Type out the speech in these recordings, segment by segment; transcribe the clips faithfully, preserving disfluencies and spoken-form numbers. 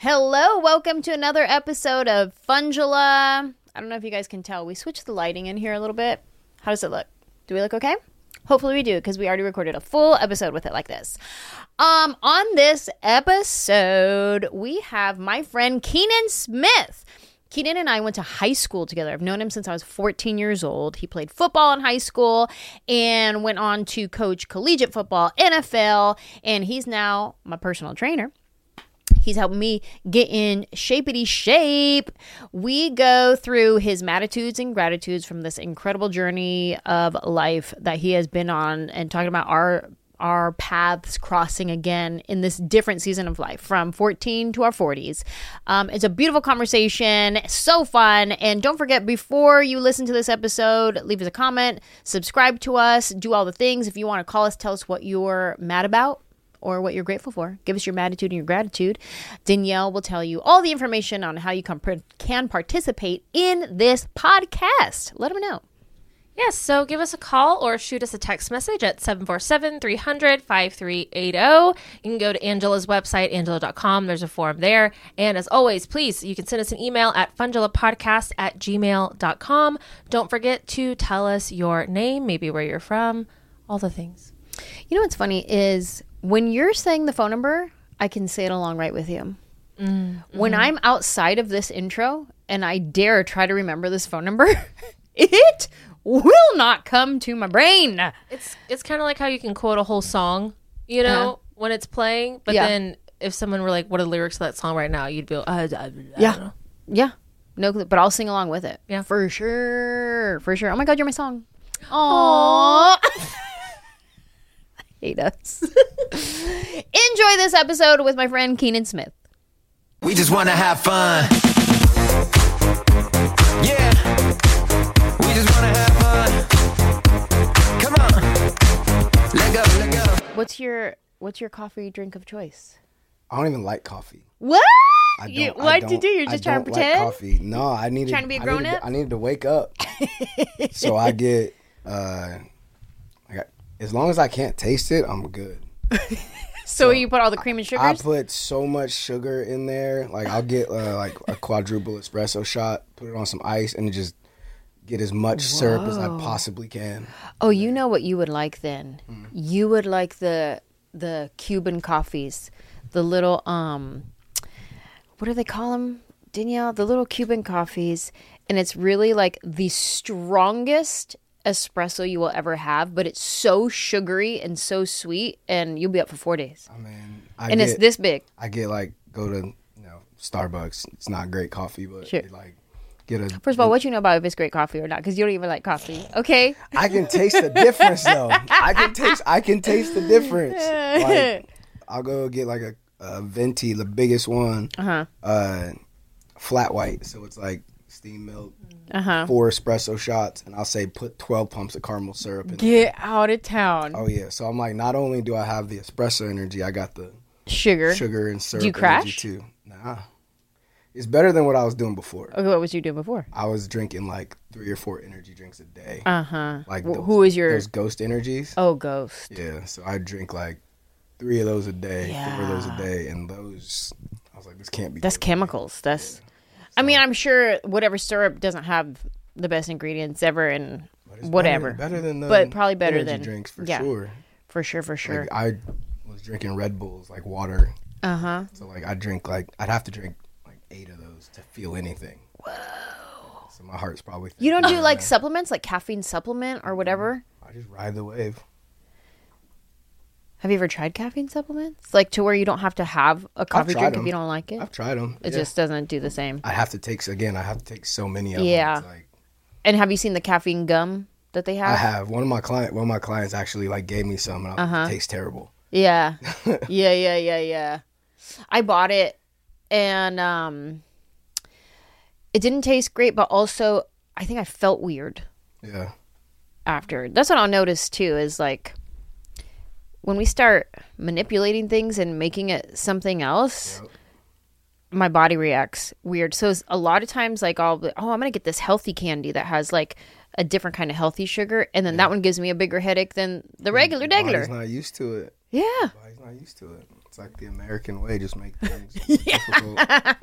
Hello, welcome to another episode of Fungula. I don't know if you guys can tell. We switched the lighting in here a little bit. How does it look? Do we look okay? Hopefully we do, because we already recorded a full episode with it like this. Um, on this episode, we have my friend Keenan Smith. Keenan and I went to high school together. I've known him since I was fourteen years old. He played football in high school and went on to coach collegiate football, N F L, and he's now my personal trainer. He's helping me get in shapety shape. We go through his matitudes and gratitudes from this incredible journey of life that he has been on, and talking about our our paths crossing again in this different season of life from fourteen to our forties. Um, it's a beautiful conversation, so fun. And don't forget, before you listen to this episode, leave us a comment, subscribe to us, do all the things. If you want to call us, tell us what you're mad about or what you're grateful for. Give us your matitude and your gratitude. Danielle will tell you all the information on how you can, can participate in this podcast. Let them know. Yes, so give us a call or shoot us a text message at seven four seven, three hundred, five three eight zero. You can go to Angela's website, angela dot com. There's a form there. And as always, please, you can send us an email at fungulapodcast at gmail dot com. Don't forget to tell us your name, maybe where you're from, all the things. You know what's funny is when you're saying the phone number, I can say it along right with you. Mm-hmm. When I'm outside of this intro and I dare try to remember this phone number, it will not come to my brain. It's it's kind of like how you can quote a whole song, you know, uh-huh. when it's playing. But yeah. then if someone were like, what are the lyrics to that song right now? You'd be like, uh, I, I yeah. don't know. Yeah. No, but I'll sing along with it. Yeah. For sure. For sure. Oh my God, you're my song. Aww. Hate us. Enjoy this episode with my friend Keenan Smith. We just want to have fun. Yeah. We just want to have fun. Come on. Let go, let go. What's your what's your coffee drink of choice? I don't even like coffee. What? I don't, you, I what'd don't, you do? You're just I trying to don't pretend? Like coffee. No, I needed trying to be a grown I needed, up? I needed to wake up. So I get uh I got, as long as I can't taste it, I'm good. So, so you put all the cream and sugars? I put so much sugar in there. Like I'll get uh, like a quadruple espresso shot, put it on some ice, and just get as much Whoa. syrup as I possibly can. Oh, you know what you would like then? Mm. You would like the the Cuban coffees, the little um, what do they call them, Danielle? The little Cuban coffees, and it's really like the strongest espresso you will ever have, but it's so sugary and so sweet, and you'll be up for four days. I mean, I and get, it's this big. I get like go to you know Starbucks. It's not great coffee, but sure. like get a. First of all, what you know about if it's great coffee or not? Because you don't even like coffee. Okay. I can taste the difference though. I can taste. I can taste the difference. Like I'll go get like a, a venti, the biggest one. Uh-huh. Uh flat white, so it's like steamed milk. Uh-huh. Four espresso shots, and I'll say put twelve pumps of caramel syrup in. Get out of town. Oh yeah, so I'm like, not only do I have the espresso energy, I got the sugar, sugar and syrup. Do you crash too? Nah, it's better than what I was doing before. Okay, what was you doing before? I was drinking like three or four energy drinks a day. Uh huh. Like well, those, who is your those Ghost energies? Oh, Ghost. Yeah, so I drink like three of those a day, yeah. four of those a day, and those I was like, this can't be. That's good chemicals. That's. Yeah. I mean, I'm sure whatever syrup doesn't have the best ingredients ever, and whatever. Better, better than the but probably better than drinks for yeah, sure. For sure, for sure. Like, I was drinking Red Bulls like water. Uh huh. So like I drink like I'd have to drink like eight of those to feel anything. Whoa. So my heart's probably. You don't do like supplements, like caffeine supplement or whatever. I just ride the wave. Have you ever tried caffeine supplements? Like to where you don't have to have a coffee drink them. If you don't like it? I've tried them. It yeah. just doesn't do the same. I have to take, again, I have to take so many of yeah. them. Yeah. Like, and have you seen the caffeine gum that they have? I have. One of my client, one of my clients actually like gave me some, and I uh-huh. it tastes terrible. Yeah. yeah, yeah, yeah, yeah. I bought it, and um, it didn't taste great, but also I think I felt weird. Yeah. After. That's what I'll notice too, is like when we start manipulating things and making it something else, yep. my body reacts weird. So a lot of times, like, I'll be, oh, I'm going to get this healthy candy that has like a different kind of healthy sugar. And then yeah. that one gives me a bigger headache than the regular Your degular. body's not used to it. Yeah. Your body's not used to it. It's like the American way, just make things difficult.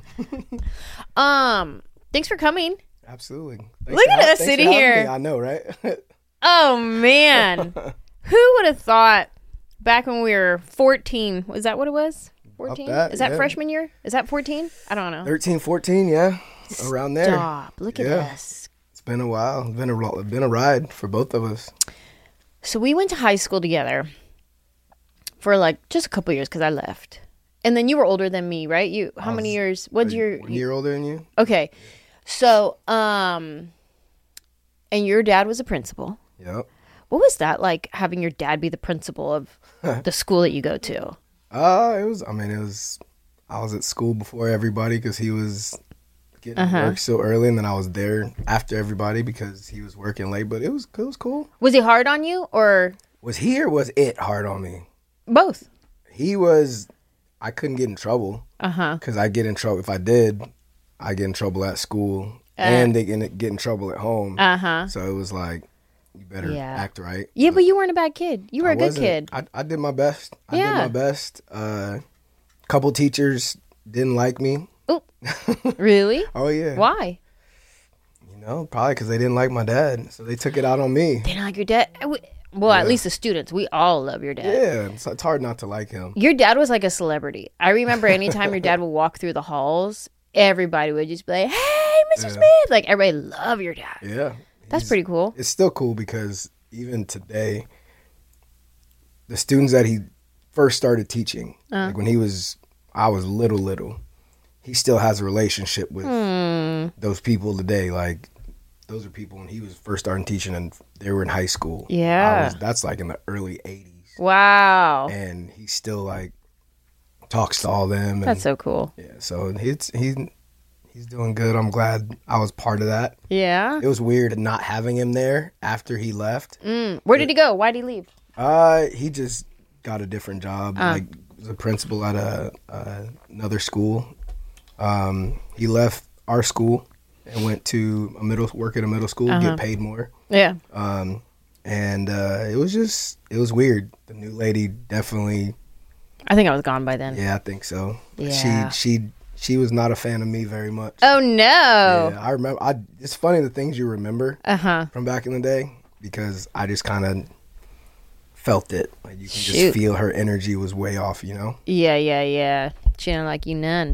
Um, thanks for coming. Absolutely. Thanks Look for at ha- us thanks sitting for having here. me. I know, right? Oh man, who would have thought back when we were fourteen? Was that what it was? fourteen? that, Is that yeah. freshman year? Is that fourteen? I don't know. thirteen, fourteen, yeah. Around there. Stop. Look at Yeah. this. It's been a while. It's been a, ro- been a ride for both of us. So we went to high school together for like just a couple years because I left. And then you were older than me, right? You how I many was- years? What's your One year older than you? Okay. So, um and your dad was a principal. Yep. What was that like having your dad be the principal of the school that you go to? Uh, it was, I mean, it was, I was at school before everybody because he was getting Uh-huh. work so early, and then I was there after everybody because he was working late, but it was, it was cool. Was he hard on you or Was he or was it hard on me? both? He was, I couldn't get in trouble Uh-huh. because I get in trouble. If I did, I get in trouble at school Uh. and they get, get in trouble at home. Uh-huh. So it was like, you better Yeah. act right. Yeah, but you weren't a bad kid. You were I a good wasn't. kid. I, I did my best. I Yeah. did my best. A uh, couple teachers didn't like me. Oh, really? Oh, yeah. Why? You know, probably because they didn't like my dad. So they took it out on me. They don't like your dad? I w- Well, at least the students. We all love your dad. Yeah, it's, it's hard not to like him. Your dad was like a celebrity. I remember anytime your dad would walk through the halls, everybody would just be like, hey, Mister Yeah. Smith. Like, everybody loved your dad. Yeah. That's He's- pretty cool. It's still cool because even today, the students that he first started teaching, Uh. like when he was, I was little, little, he still has a relationship with Hmm. those people today. Like, those are people when he was first starting teaching and they were in high school. Yeah. I was, that's like in the early eighties. Wow. And he still like talks to all them. And, That's so cool. yeah. So it's he's he's doing good. I'm glad I was part of that. Yeah. It was weird not having him there after he left. Mm. Where did he go? Why did he leave? Uh, he just got a different job. Ah. Like was a principal at a uh, another school. Um, he left our school and went to a middle work at a middle school, Uh-huh. get paid more. Yeah. Um, and uh, it was just it was weird. The new lady definitely. I think I was gone by then. Yeah, I think so. Yeah. She she she was not a fan of me very much. Oh, no. Yeah, I remember. I it's funny the things you remember Uh-huh. from back in the day because I just kind of felt it. Like you can Shoot. just feel her energy was way off. You know. Yeah, yeah, yeah. She didn't like you none.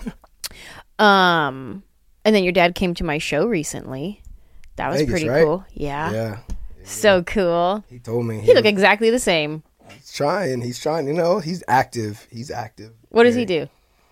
um, and then your dad came to my show recently. That was Vegas, pretty right? cool. Yeah. Yeah. So cool. He told me He looked was- exactly the same. he's trying. He's trying. You know, he's active. He's active. What does he Very- do?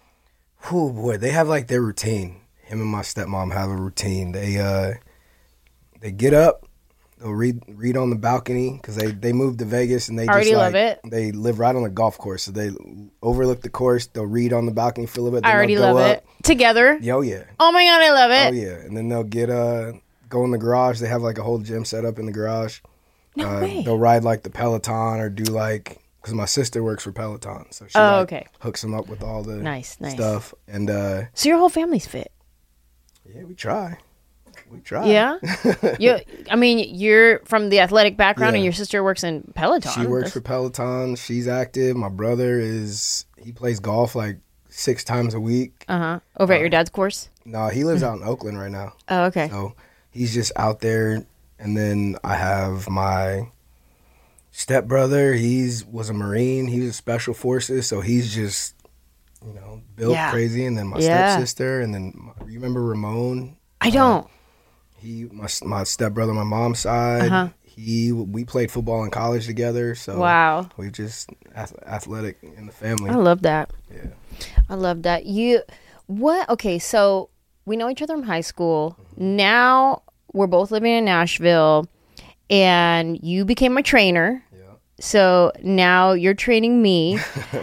Oh boy, they have like their routine. Him and my stepmom have a routine. They uh, they get up. They'll read read on the balcony because they, they moved to Vegas and they Already just love like, it. They live right on the golf course, so they overlook the course. They'll read on the balcony for a little bit. I then already they'll love go it. up. Together. Yeah, Oh yeah, Oh my God, I love oh it. yeah, and then they'll get uh go in the garage. They have like a whole gym set up in the garage. No uh, way. They'll ride like the Peloton or do like because my sister works for Peloton, so she Oh, like, okay. hooks them up with all the Nice, nice. stuff. And uh, So your whole family's fit. yeah, we try, we try. Yeah. you. I mean, you're from the athletic background, and Yeah. your sister works in Peloton. She works That's- for Peloton. She's active. My brother is he plays golf like six times a week. Uh-huh. Over at your dad's course? No, he lives out in Oakland right now. Oh, okay. So he's just out there. And then I have my stepbrother. He's was a Marine. He was special forces. So he's just, you know, built Yeah. crazy. And then my Yeah. stepsister. And then my, you remember Ramon? I don't. He my my stepbrother, my mom's side. Uh-huh. He we played football in college together. So Wow. we just ath- athletic in the family. I love that. Yeah. I love that. You, what? Okay, so we know each other from high school. Now we're both living in Nashville, and you became my trainer. Yeah. So now you're training me,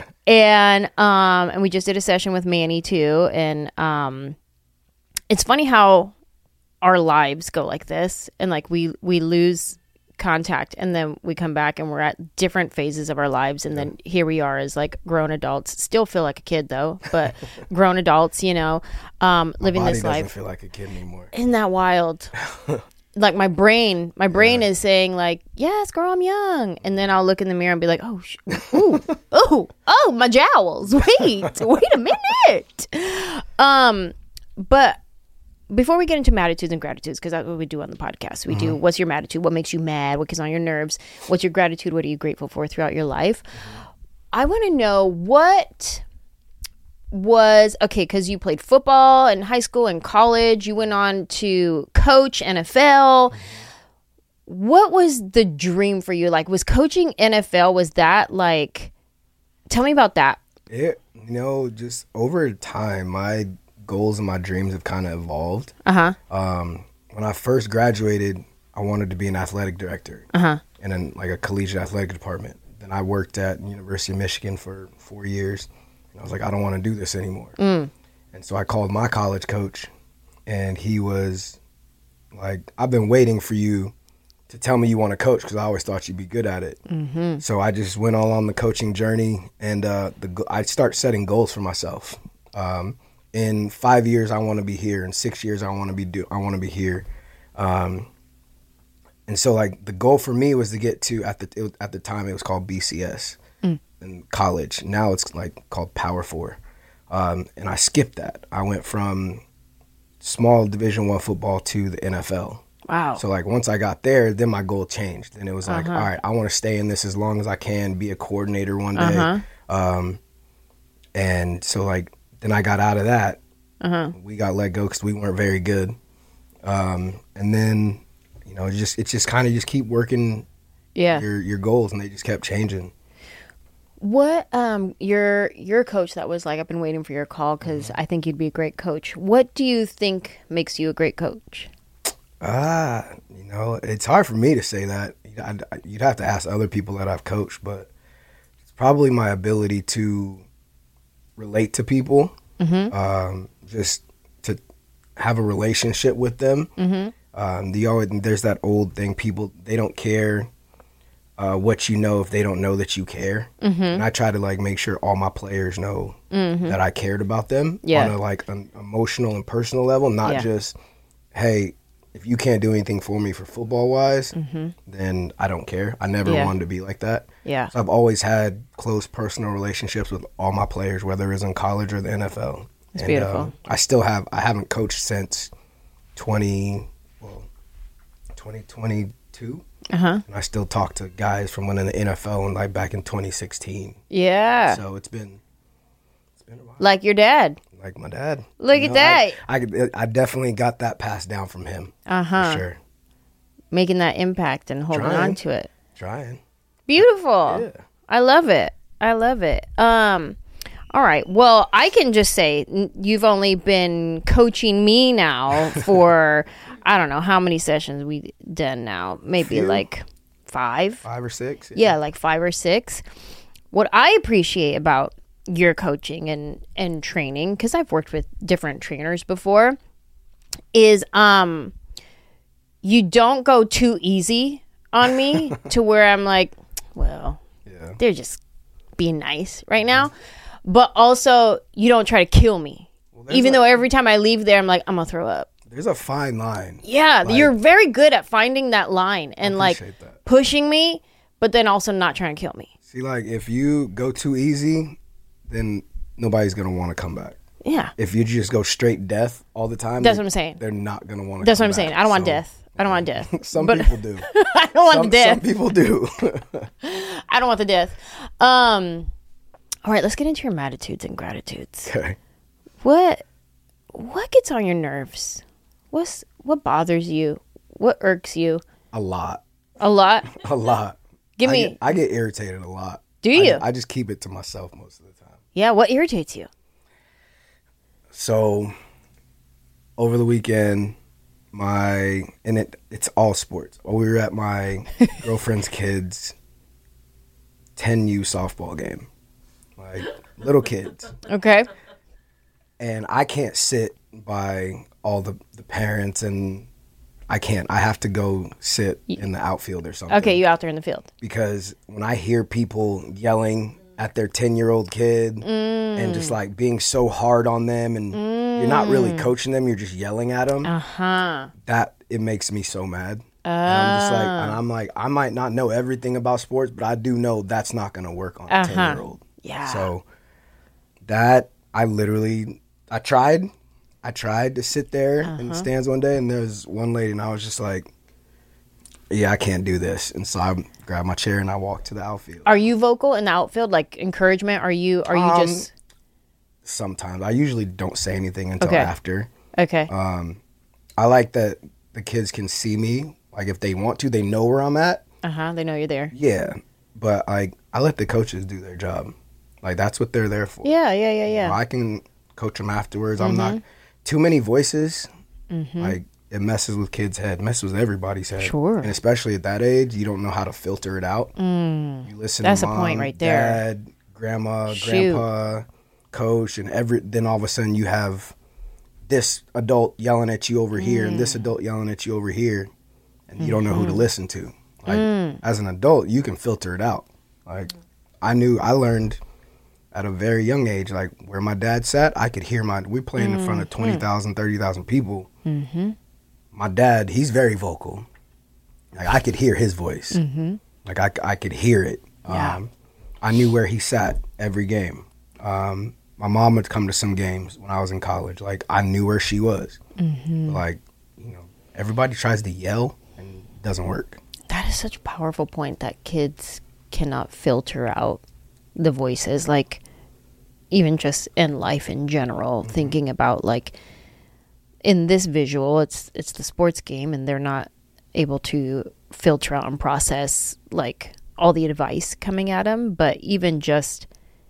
and um, and we just did a session with Manny too, and um, it's funny how our lives go like this, and like we we lose contact and then we come back and we're at different phases of our lives, and then here we are as like grown adults. Still feel like a kid though, but grown adults, you know, um, living Body this doesn't life. feel like a kid anymore. Isn't that wild? like my brain, my brain is saying like, yes, girl, I'm young. And then I'll look in the mirror and be like, oh, sh- ooh, oh, oh, my jowls. Wait, wait a minute. Um, but before we get into attitudes and gratitudes, because that's what we do on the podcast, we mm-hmm. do what's your attitude, what makes you mad, what gets on your nerves, what's your gratitude, what are you grateful for throughout your life. Mm-hmm. I want to know what was, okay, because you played football in high school and college, you went on to coach N F L. What was the dream for you? Like, was coaching N F L, was that like, tell me about that. It, you know, just over time, my goals and my dreams have kind of evolved. Uh-huh. Um, when I first graduated, I wanted to be an athletic director uh-huh. in an, like a collegiate athletic department. Then I worked at University of Michigan for four years. And I was like, I don't want to do this anymore. Mm. And so I called my college coach, and he was like, I've been waiting for you to tell me you want to coach because I always thought you'd be good at it. Mm-hmm. So I just went all on the coaching journey, and uh, the I start setting goals for myself. Um, in five years, I want to be here. In six years, I want to be do I want to be here. Um, and so like the goal for me was to get to at the it was, at the time it was called B C S mm. in college. Now it's like called Power Four, um, and I skipped that. I went from small Division One football to the N F L. Wow. So like once I got there, then my goal changed, and it was like, uh-huh. all right, I want to stay in this as long as I can, be a coordinator one day. Uh-huh. Um, and so like then I got out of that. Uh-huh. We got let go because we weren't very good. Um, and then you know, it's just it's just kind of just keep working. Yeah. Your your goals, and they just kept changing. What um your your coach that was like, I've been waiting for your call because I think you'd be a great coach. What do you think makes you a great coach? Ah, you know, it's hard for me to say that. I'd, you'd have to ask other people that I've coached, but it's probably my ability to relate to people, mm-hmm. um, just to have a relationship with them. Mm-hmm. Um, the always, there's that old thing, people, they don't care uh, what you know if they don't know that you care. Mm-hmm. And I try to like make sure all my players know mm-hmm. that I cared about them yeah. on a like an emotional and personal level, not yeah. just, hey, if you can't do anything for me for football wise, mm-hmm. then I don't care. I never yeah. wanted to be like that. Yeah. So I've always had close personal relationships with all my players, whether it's in college or the N F L. It's and, beautiful. Um, I still have, I haven't coached since twenty, well, twenty twenty-two. Uh-huh. And I still talk to guys from when in the N F L and like back in twenty sixteen. Yeah. So it's been, it's been a while. Like your dad. Like my dad. Look You at know, that. I, I, I definitely got that passed down from him. Uh-huh. For sure. Making that impact and holding Trying. on to it. Trying. Beautiful. Yeah. I love it. I love it. Um, all right. Well, I can just say n- you've only been coaching me now for, I don't know how many sessions we've done now. Maybe Few. like five. Five or six. Yeah, like five or six. What I appreciate about your coaching and, and training, because I've worked with different trainers before, is um, you don't go too easy on me to where I'm like, well, Yeah. they're just being nice right now. But also, you don't try to kill me. Well, there's Even a- though every time I leave there, I'm like, I'm going to throw up. There's a fine line. Yeah, Like- you're very good at finding that line and like appreciate that. pushing me, but then also not trying to kill me. See, like, if you go too easy, then nobody's going to want to come back. Yeah. If you just go straight death all the time, That's they're- what I'm saying. They're not going to want to That's come what I'm back. saying. I don't want So, death. I don't want death. Some But- people do. I don't want some, the death. some people do. I don't want the death. Um, all right, let's get into your attitudes and gratitudes. Okay. What what gets on your nerves? What's what bothers you? What irks you? A lot. A lot. A lot. Give I me. Get, I get irritated a lot. Do I you? ju- I, just keep it to myself most of the time. Yeah. What irritates you? So, over the weekend, my and it it's all sports. We were at my girlfriend's kids' ten U softball game, like little kids, Okay. and I can't sit by all the the parents, and I can't. I have to go sit in the outfield or something. Okay, you out there in the field. Because when I hear people yelling at their ten-year-old kid Mm. and just like being so hard on them, and you're not really coaching them, you're just yelling at them. Uh huh. That it makes me so mad. And I'm just like, and I'm like, I might not know everything about sports, but I do know that's not going to work on a Uh-huh. ten year old. Yeah. So that I literally, I tried, I tried to sit there Uh-huh. in the stands one day, and there was one lady, and I was just like, yeah, I can't do this. And so I grabbed my chair and I walked to the outfield. Are you vocal in the outfield, like encouragement? Are you? Are you Um, just Sometimes I usually don't say anything until Okay. after. okay? Um, I like that the kids can see me. Like if they want to, they know where I'm at. Uh huh. They know you're there. Yeah, but like I let the coaches do their job. Like that's what they're there for. Yeah, yeah, yeah, yeah. I can coach them afterwards. I'm not too many voices. Mm-hmm. Like it messes with kids' head, messes with everybody's head. Sure. And especially at that age, you don't know how to filter it out. Mm. You listen. That's to a mom, point right there. Dad, grandma, Shoot. grandpa, coach, and every. Then all of a sudden you have this adult yelling at you over here, and Mm. this adult yelling at you over here, and you don't know Mm-hmm. who to listen to. Like Mm. as an adult, you can filter it out. Like I knew, I learned at a very young age, like where my dad sat, I could hear my. We playing in front of twenty thousand, thirty thousand people. Mm-hmm. My dad, he's very vocal. Like I could hear his voice. Mm-hmm. Like I, I could hear it. Yeah. Um, I knew where he sat every game. Um, my mom would come to some games when I was in college. Like I knew where she was. Mm-hmm. Like, you know, everybody tries to yell and it doesn't work. That is such a powerful point that kids cannot filter out the voices. Like even just in life in general, Mm-hmm. thinking about like in this visual, it's it's the sports game, and they're not able to filter out and process like all the advice coming at them. But even just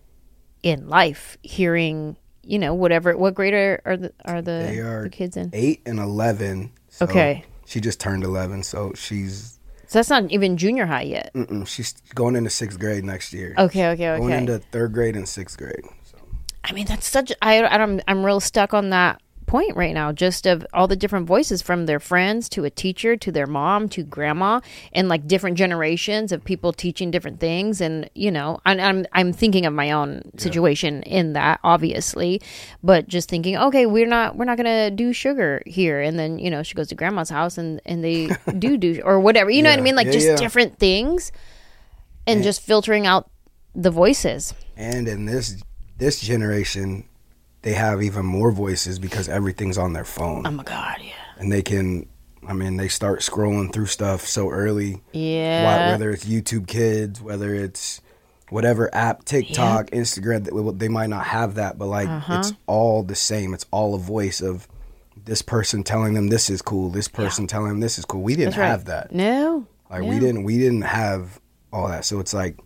in life, hearing, you know, whatever, what grade are, are the are the, They are the kids in? eight and eleven. So Okay. She just turned eleven, so she's So that's not even junior high yet. mm-mm, she's going into sixth grade next year. Okay, okay, okay. Going into third grade and sixth grade. So I mean, that's such. I, I don't. I'm real stuck on that point right now. Just of all the different voices, from their friends to a teacher to their mom to grandma, and like different generations of people teaching different things. And you know, I'm I'm, I'm thinking of my own situation in that, obviously, but just thinking, okay, we're not we're not gonna do sugar here, and then you know she goes to grandma's house and and they do do or whatever. You know what I Yeah, mean? Like yeah, just yeah. different things, and just filtering out the voices. and in this this generation, they have even more voices because everything's on their phone. Oh my god, yeah. And they can, I mean, they start scrolling through stuff so early. Yeah. Why- Whether it's YouTube Kids, whether it's whatever app, TikTok, Instagram, that- they might not have that, but like Uh-huh. it's all the same. It's all a voice of this person telling them this is cool, this person telling them this is cool. We didn't That's right. have that. No. Like no. we didn't, we didn't have all that. So it's like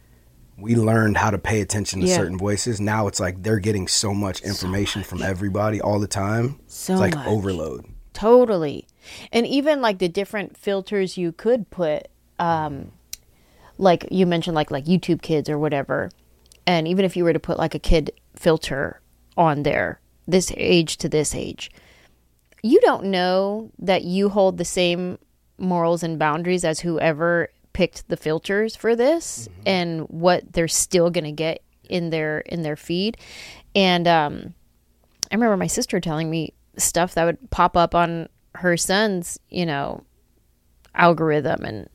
we learned how to pay attention to Yeah. certain voices. Now it's like they're getting so much information from everybody all the time. So it's like much. overload. Totally. And even like the different filters you could put, um, like you mentioned, like like YouTube Kids or whatever. And even if you were to put like a kid filter on there, this age to this age, you don't know that you hold the same morals and boundaries as whoever picked the filters for this, Mm-hmm. and what they're still going to get in their in their feed. And um I remember my sister telling me stuff that would pop up on her son's, you know, algorithm, and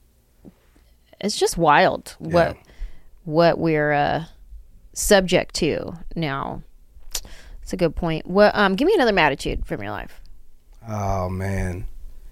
it's just wild what what we're uh subject to now. It's a good point. What um give me another attitude from your life. Oh man.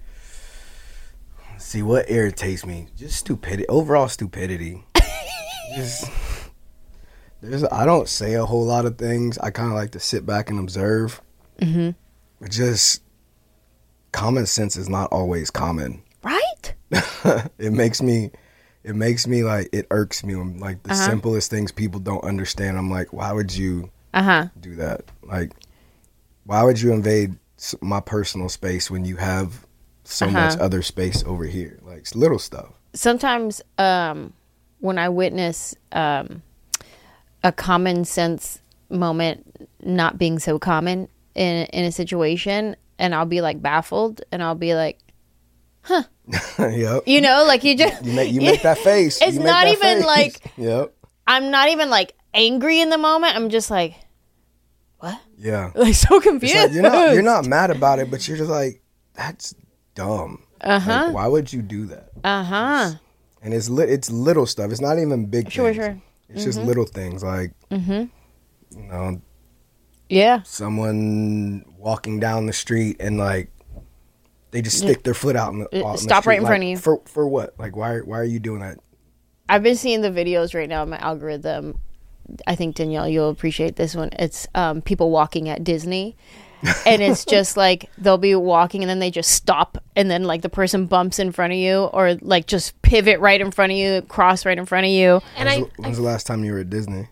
See what irritates me? Just stupidity. Overall stupidity. Just, there's I don't say a whole lot of things. I kind of like to sit back and observe. Mm-hmm. But just common sense is not always common. Right? It makes me it makes me like it irks me when like the Uh-huh. simplest things people don't understand. I'm like, why would you Uh-huh. do that? Like, why would you invade s- my personal space when you have so Uh-huh. much other space over here? Like, it's little stuff. Sometimes um when I witness um a common sense moment not being so common in in a situation, and I'll be like baffled, and I'll be like, Yep. you know, like you just You make you make that face. It's You make not that even face. like- Yep. I'm not even like angry in the moment. I'm just like, what? Yeah. Like so It's confused. like you're not you're not mad about it, but you're just like, that's dumb. Uh-huh. Like, why would you do that? Uh-huh. And it's li- it's little stuff. It's not even big Sure, things. sure. It's just little things like, Mm-hmm. you know, Yeah. someone walking down the street and like they just stick their foot out in the, Uh, out in the stop street. right in Like, front of you. For for what? Like why why are you doing that? I've been seeing the videos right now in my algorithm. I think, Danielle, you'll appreciate this one. It's um, people walking at Disney. And it's just like they'll be walking and then they just stop and then like the person bumps in front of you or like just pivot right in front of you, cross right in front of you. And When's, I, the- when's the last time you were at Disney?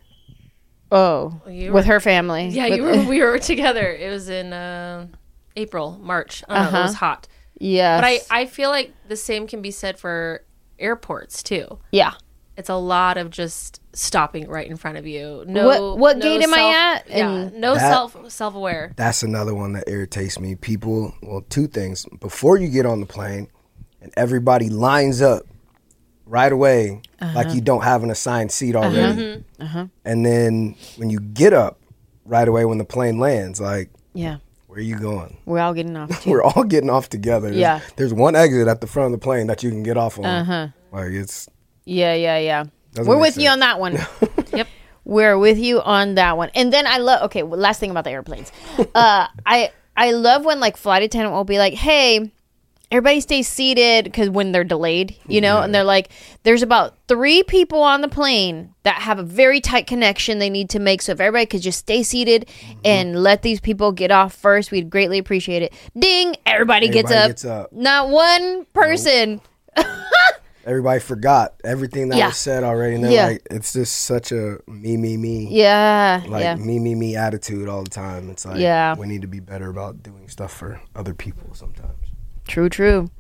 Oh, You with were- her family. yeah, With- you were, we were together. It was in uh, April, March. I don't know, it was hot. Yes. But I, I feel like the same can be said for airports too. yeah. It's a lot of just stopping right in front of you. No, What- what no gate am I self- at? Yeah, And- no That- self self aware. That's another one that irritates me. People, well, two things. Before you get on the plane and everybody lines up right away like you don't have an assigned seat already. And then when you get up right away when the plane lands, like, Yeah. where are you going? We're all getting off too. We're all getting off together. There's- Yeah. There's one exit at the front of the plane that you can get off on. Uh-huh. Like, it's... Yeah, yeah, yeah. Doesn't We're make with you sense. on that one. Yep. We're with you on that one. And then I love, okay, well, last thing about the airplanes. uh, I I love when like flight attendant will be like, hey, everybody stay seated because when they're delayed, you know, and they're like, there's about three people on the plane that have a very tight connection they need to make. So if everybody could just stay seated and let these people get off first, we'd greatly appreciate it. Ding! Everybody, gets, Everybody up. gets up. Not one person. Everybody forgot everything that Yeah. was said already. And they're Yeah. like, it's just such a me, me, me. Yeah. Like yeah. me, me, me attitude all the time. It's like, Yeah. we need to be better about doing stuff for other people sometimes. True, true.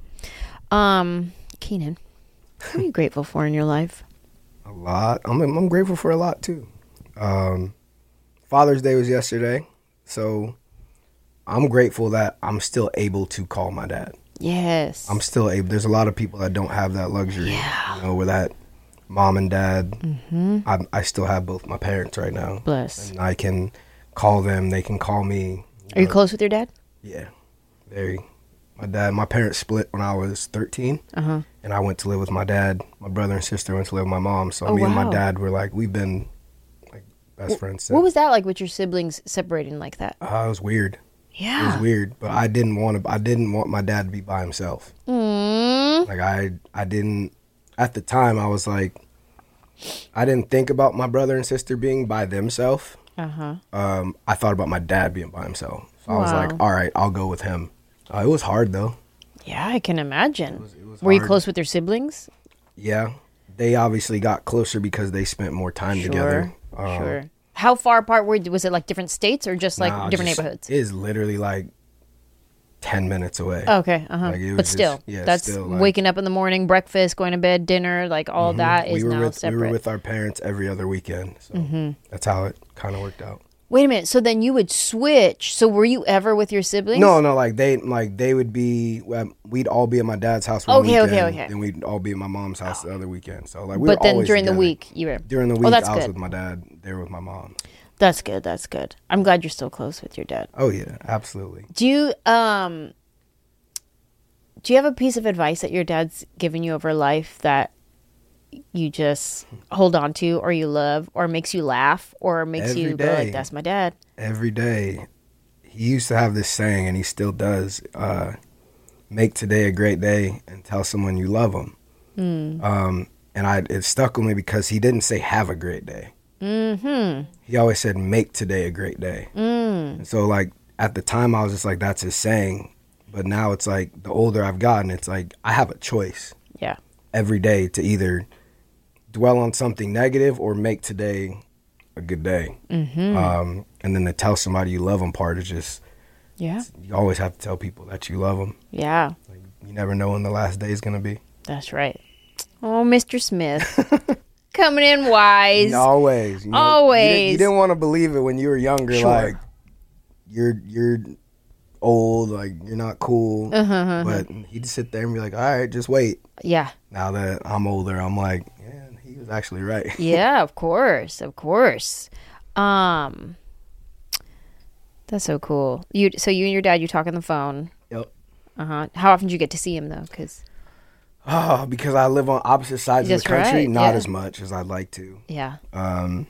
Um, Keenan, what are you grateful for in your life? A lot. I'm, I'm grateful for a lot too. Um, Father's Day was yesterday. So I'm grateful that I'm still able to call my dad. Yes. I'm still able. There's a lot of people that don't have that luxury. Yeah. You know, where that mom and dad, mm-hmm. I, I still have both my parents right now. Bless. And I can call them. They can call me. Are you know. close with your dad? Yeah, very. My dad, my parents split when I was thirteen, Uh-huh. and I went to live with my dad. My brother and sister went to live with my mom. So Oh, me and my wow. dad were like, we've been like best friends. Since. What was that like with your siblings separating like that? Uh, it was weird. It Yeah. was weird, but I didn't want to. I didn't want my dad to be by himself. Mm. Like I, I didn't. At the time, I was like, I didn't think about my brother and sister being by themselves. Uh-huh. Um, I thought about my dad being by himself. So I was Wow. like, all right, I'll go with him. Uh, it was hard though. Yeah, I can imagine. It was, it was Were you hard. close with your siblings? Yeah, they obviously got closer because they spent more time together. Um, Sure. How far apart were was it like different states or just like nah, different just- neighborhoods? It is literally like ten minutes away. Okay, uh-huh. Like, it was but just- still, yeah, that's still, like- waking up in the morning, breakfast, going to bed, dinner, like all that is we were now with separate. we were with our parents every other weekend, so Mm-hmm. that's how it kind of worked out. Wait a minute. So then you would switch. So were you ever with your siblings? No, no, like they like they would be. um, We'd all be at my dad's house one Okay, okay, weekend, okay. Then we'd all be at my mom's house the other weekend. So like, we But were then always during the together. week, you were. During the Oh, week, that's I was good. with my dad. They were with my mom. That's good. That's good. I'm glad you're still close with your dad. Oh yeah, absolutely. Do you um do you have a piece of advice that your dad's given you over life that you just hold on to or you love or makes you laugh or makes Every you go like day. that's my dad? Every day, he used to have this saying, and he still does: uh, "Make today a great day, and tell someone you love them." Mm. Um, and I it stuck with me because he didn't say "have a great day." Mm-hmm. He always said "make today a great day." Mm. And so, like, at the time, I was just like, that's his saying. But now it's like, the older I've gotten, it's like, I have a choice Yeah. every day to either dwell on something negative or make today a good day. Mm-hmm. Um, and then to tell somebody you love them part is just, Yeah. you always have to tell people that you love them. Yeah. Like, you never know when the last day is going to be. That's right. Oh, Mister Smith. Coming in wise. Always. You know, Always. You, didn't- you didn't want to believe it when you were younger. Sure. Like, you're, you're old, like, you're not cool. Uh-huh. But he'd sit there and be like, all right, just wait. Yeah. Now that I'm older, I'm like, yeah, he was actually right. Yeah, of course. Of course. Um That's so cool. You so you and your dad you talk on the phone. Yep. Uh huh. How often do you get to see him though? Because Oh, because I live on opposite sides That's of the country, right, not yeah. as much as I'd like to. yeah. Um,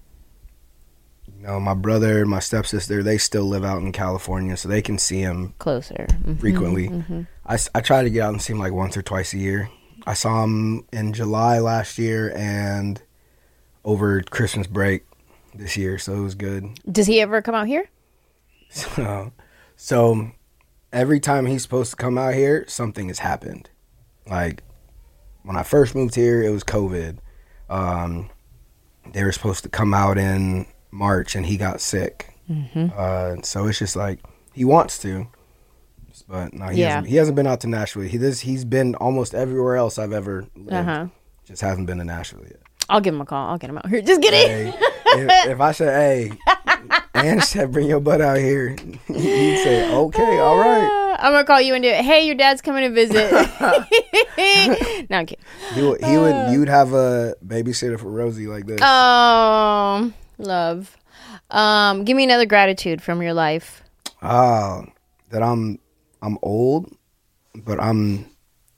you know, my brother, my stepsister, they still live out in California, so they can see him Closer. Mhm. frequently. I, s- I try to get out and see him like once or twice a year. I saw him in July last year and over Christmas break this year, so it was good. Does he ever come out here? So, so every time he's supposed to come out here, something has happened. Like when I first moved here, it was COVID. Um, they were supposed to come out in March, and he got sick. Mm-hmm. Uh, so it's just like he wants to, but no, he Yeah. hasn't. He hasn't been out to Nashville. He this he's been almost everywhere else I've ever lived. Uh-huh. Just hasn't been to Nashville yet. I'll give him a call. I'll get him out here. Just kidding. Hey, if, if I said, "Hey," Ann said, "Bring your butt out here," he'd say, "Okay, all right." I'm gonna call you and do it. Hey, your dad's coming to visit. No, I'm kidding. He would. He would. You'd have a babysitter for Rosie like this. Um, love. Um, give me another gratitude from your life. Ah, that I'm. I'm old, but I'm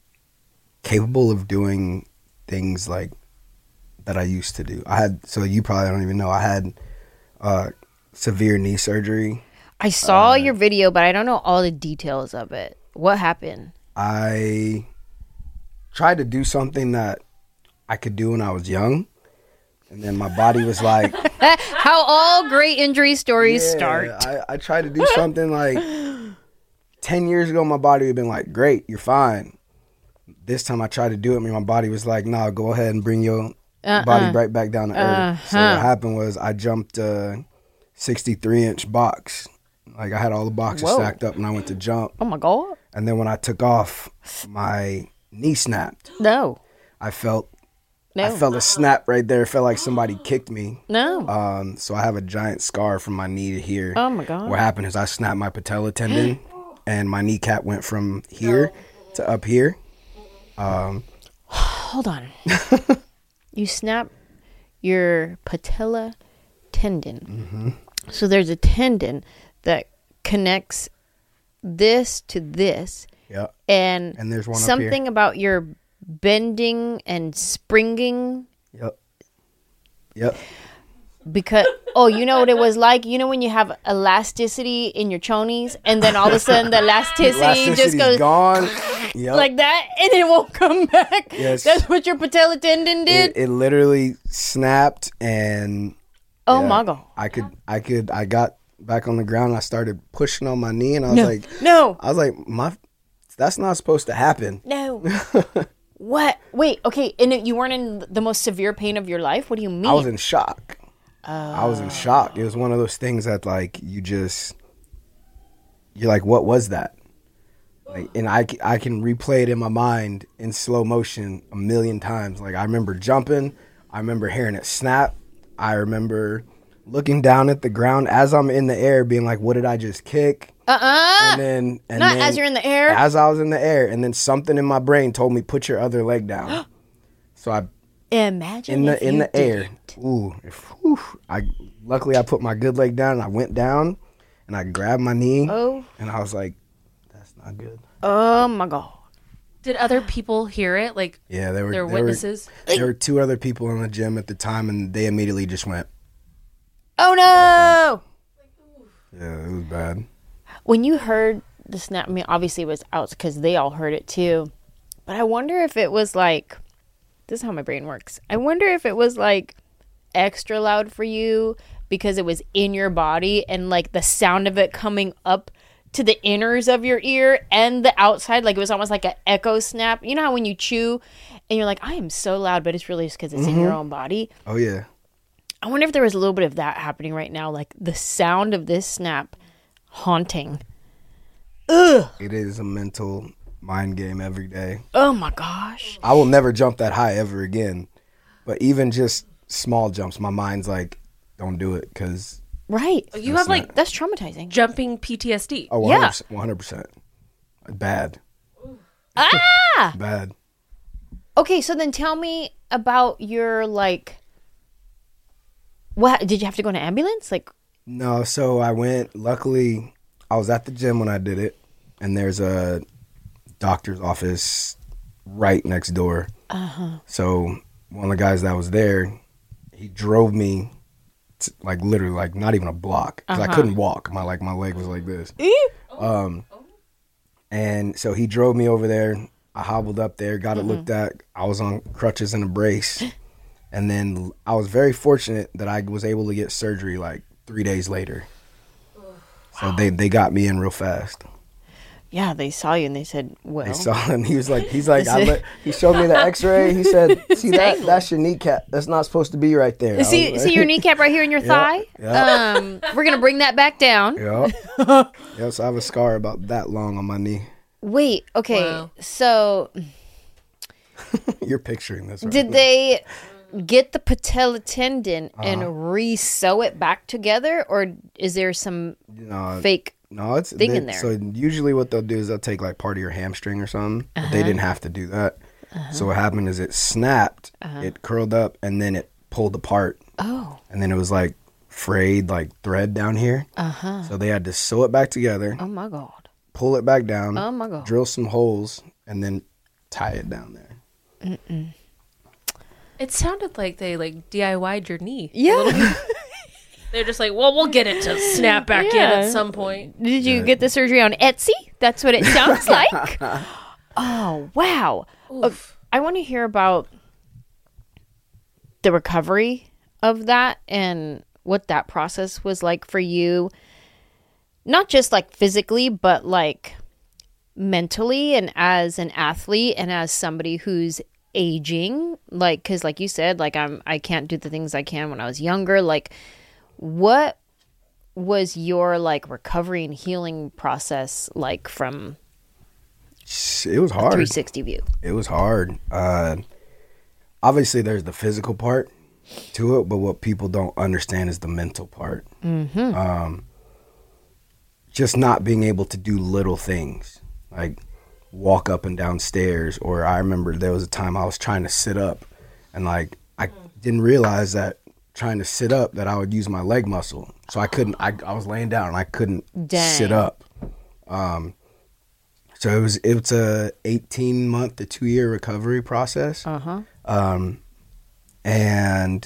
capable of doing things like that I used to do. I had. So you probably don't even know. I had uh, severe knee surgery. I saw Uh, your video, but I don't know all the details of it. What happened? I tried to do something that I could do when I was young, and then my body was like, How all great injury stories yeah, start. I, I tried to do something like ten years ago. My body would have been like, great, you're fine. This time I tried to do it, and my body was like, nah, go ahead and bring your Uh-uh. body right back down to earth. So Uh-huh. what happened was I jumped a sixty-three inch box. Like I had all the boxes Whoa. stacked up, and I went to jump. Oh my god. And then when I took off, my knee snapped. No. I felt No. I felt a snap right there. It felt like somebody kicked me. No. Um, so I have a giant scar from my knee to here. Oh my god. What happened is I snapped my patella tendon, and my kneecap went from here to up here. Um, Hold on. You snap your patella tendon. Mm-hmm. So there's a tendon that connects this to this, yeah. and, And there's one up something about your bending and springing. Yep. Yep. Because oh, you know what it was like. You know when you have elasticity in your chonies, and then all of a sudden the elasticity, just Elasticity's goes gone. Yep. like that, and it won't come back. Yes. That's what your patella tendon did. it, it literally snapped, and oh yeah, my god! I could, I could, I got back on the ground. And I started pushing on my knee, and I was No, like, no, I was like, my, that's not supposed to happen. no. What? Wait. Okay. And it- you weren't in the most severe pain of your life. What do you mean? I was in shock. I was in shock. It was one of those things that like you just you're like, what was that? Like, and I, c- I can replay it in my mind in slow motion a million times. Like I remember jumping, I remember hearing it snap, I remember looking down at the ground as I'm in the air, being like, what did I just kick? Uh-uh. And then and Not then as you're in the air. As I was in the air, and then something in my brain told me put your other leg down. So I Imagine in the if in you the air. didn't. Ooh, if, whew, I luckily I put my good leg down and I went down and I grabbed my knee Oh. and I was like, that's not good. Oh my god. Did other people hear it? Like Yeah, there were their there witnesses? Were, there were two other people in the gym at the time, and they immediately just went, Oh no. yeah, it was bad. When you heard the snap, I mean, obviously it was out because they all heard it too. But I wonder if it was like, this is how my brain works. I wonder if it was like extra loud for you because it was in your body and like the sound of it coming up to the inners of your ear and the outside. Like it was almost like an echo snap. You know how when you chew and you're like, I am so loud, but it's really just because it's in your own body. Oh yeah, I wonder if there was a little bit of that happening right now. Like the sound of this snap haunting. Ugh. it is a mental mind game every day. Oh my gosh. I will never jump that high ever again. But even just small jumps, my mind's like, don't do it because Right. You have like That's traumatizing. jumping P T S D. oh, Yeah. one hundred percent, bad, Ah! bad. Okay, so then tell me about your like what did you have to go in an ambulance? Like No, so I went. Luckily, I was at the gym when I did it, and there's a doctor's office right next door. Uh-huh. So one of the guys that was there, he drove me to, like literally like not even a block because uh-huh. I couldn't walk. My like my leg was like this. um, and so he drove me over there. I hobbled up there, got mm-hmm. it looked at. I was on crutches and a brace. And then I was very fortunate that I was able to get surgery like three days later. So they, they got me in real fast. Yeah, they saw you and they said, well. They saw him. He was like, he's like, I let, he showed me the x-ray. He said, see that? That's your kneecap. That's not supposed to be right there. See, like, see your kneecap right here in your yep, thigh? Yep. Um, we're going to bring that back down. Yep. Yep. So I have a scar about that long on my knee. Wait, okay. Wow. So. You're picturing this right Did now. they get the patella tendon uh-huh. and re-sew it back together, or is there some no, fake no, it's, thing they, in there? So usually what they'll do is they'll take like part of your hamstring or something. Uh-huh. But they didn't have to do that. Uh-huh. So what happened is it snapped, uh-huh. it curled up, and then it pulled apart. Oh. And then it was like frayed like thread down here. Uh-huh. So they had to sew it back together. Oh my God. Pull it back down. Oh my God. Drill some holes and then tie it down there. Mm-mm. It sounded like they like D I Y'd your knee. Yeah. They're just like, well, we'll get it to snap back yeah. in at some point. Did you yeah. get the surgery on Etsy? That's what it sounds like. Oh, wow. Uh, I want to hear about the recovery of that and what that process was like for you. Not just like physically, but like mentally and as an athlete and as somebody who's aging, like, because like you said, like I'm I can't do the things I can when I was younger. Like, what was your like recovery and healing process like from it was hard three sixty view? It was hard. Uh obviously there's the physical part to it, but what people don't understand is the mental part. Mm-hmm. um just not being able to do little things like walk up and down stairs. Or I remember there was a time I was trying to sit up and like I didn't realize that trying to sit up that I would use my leg muscle. So I couldn't, I, I was laying down and I couldn't Dang. sit up. Um, so it was, it was a eighteen month to two year recovery process. Uh-huh. Um, and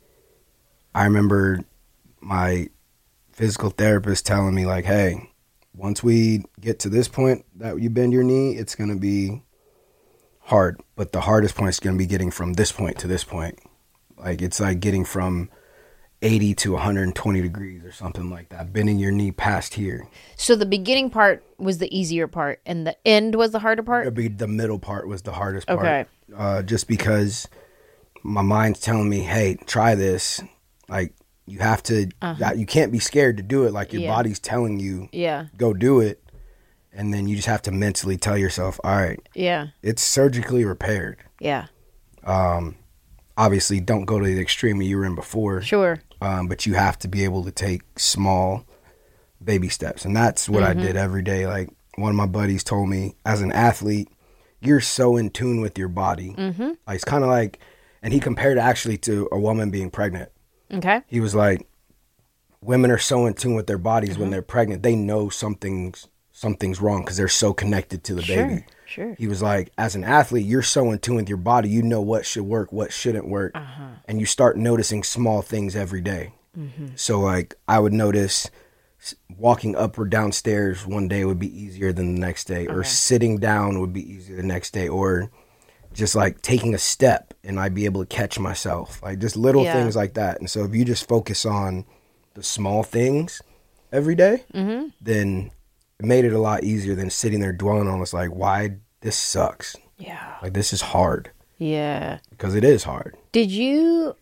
I remember my physical therapist telling me like, hey, once we get to this point that you bend your knee, it's going to be hard. But the hardest point is going to be getting from this point to this point. Like, it's like getting from eighty to one hundred twenty degrees or something like that, bending your knee past here. So the beginning part was the easier part and the end was the harder part? It'd be the middle part was the hardest part. Okay. Uh, just because my mind's telling me, hey, try this. Like, you have to, uh-huh. you can't be scared to do it. Like, your yeah. body's telling you, yeah, go do it. And then you just have to mentally tell yourself, all right, yeah, it's surgically repaired. Yeah. Um, obviously, don't go to the extreme you were in before. Sure. Um, but you have to be able to take small baby steps. And that's what mm-hmm. I did every day. Like, one of my buddies told me, as an athlete, you're so in tune with your body. Mm-hmm. Like, it's kind of like, and he compared it actually to a woman being pregnant. Okay. He was like, women are so in tune with their bodies mm-hmm. when they're pregnant. They know something's something's wrong because they're so connected to the sure, baby. Sure. He was like, as an athlete, you're so in tune with your body. You know what should work, what shouldn't work. Uh-huh. And you start noticing small things every day. Mm-hmm. So, like, I would notice walking up or downstairs one day would be easier than the next day. Okay. Or sitting down would be easier the next day. Or just, like, taking a step and I'd be able to catch myself. Like, just little yeah. things like that. And so if you just focus on the small things every day, mm-hmm. then it made it a lot easier than sitting there dwelling on this, like, why this sucks. Yeah. Like, this is hard. Yeah. Because it is hard. Did you,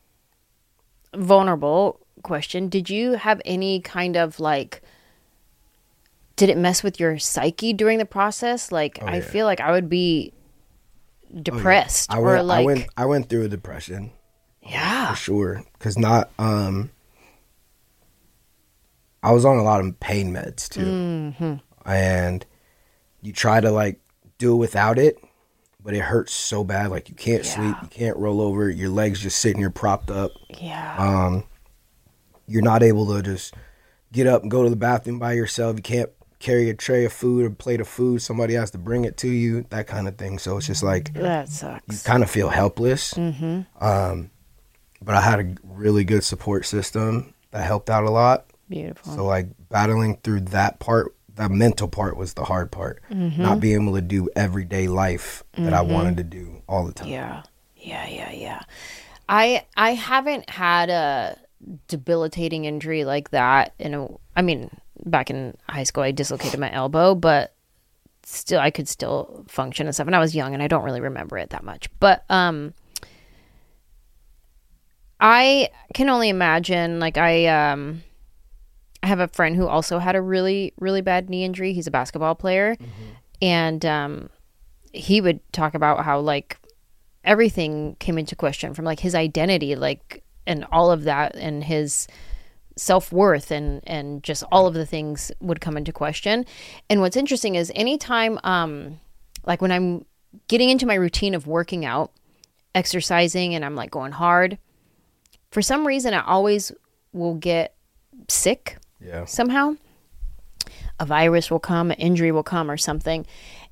vulnerable question, did you have any kind of, like, did it mess with your psyche during the process? Like, oh, I yeah. feel like I would be depressed. Oh, yeah. I or went, like. I went, I went through a depression. Yeah. For sure. Because not, um, I was on a lot of pain meds too. Mm-hmm. And you try to, like, do it without it, but it hurts so bad. Like, you can't yeah. sleep, you can't roll over, your legs just sitting here propped up. Yeah. Um, you're not able to just get up and go to the bathroom by yourself. You can't carry a tray of food or plate of food. Somebody has to bring it to you, that kind of thing. So it's just like That you sucks. kind of feel helpless. Mm-hmm. Um, but I had a really good support system that helped out a lot. Beautiful. So like battling through that part, that mental part was the hard part. Mm-hmm. Not being able to do everyday life that I wanted to do all the time. Yeah. Yeah, yeah, yeah. I I haven't had a debilitating injury like that in a I mean, back in high school I dislocated my elbow, but still I could still function and stuff. And I was young and I don't really remember it that much. But um I can only imagine, like I um I have a friend who also had a really, really bad knee injury. He's a basketball player. Mm-hmm. And um he would talk about how like everything came into question, from like his identity, like, and all of that, and his self-worth, and and just all of the things would come into question. And what's interesting is anytime um like when I'm getting into my routine of working out, exercising, and I'm like going hard, for some reason I always will get sick. Yeah. Somehow a virus will come, an injury will come or something,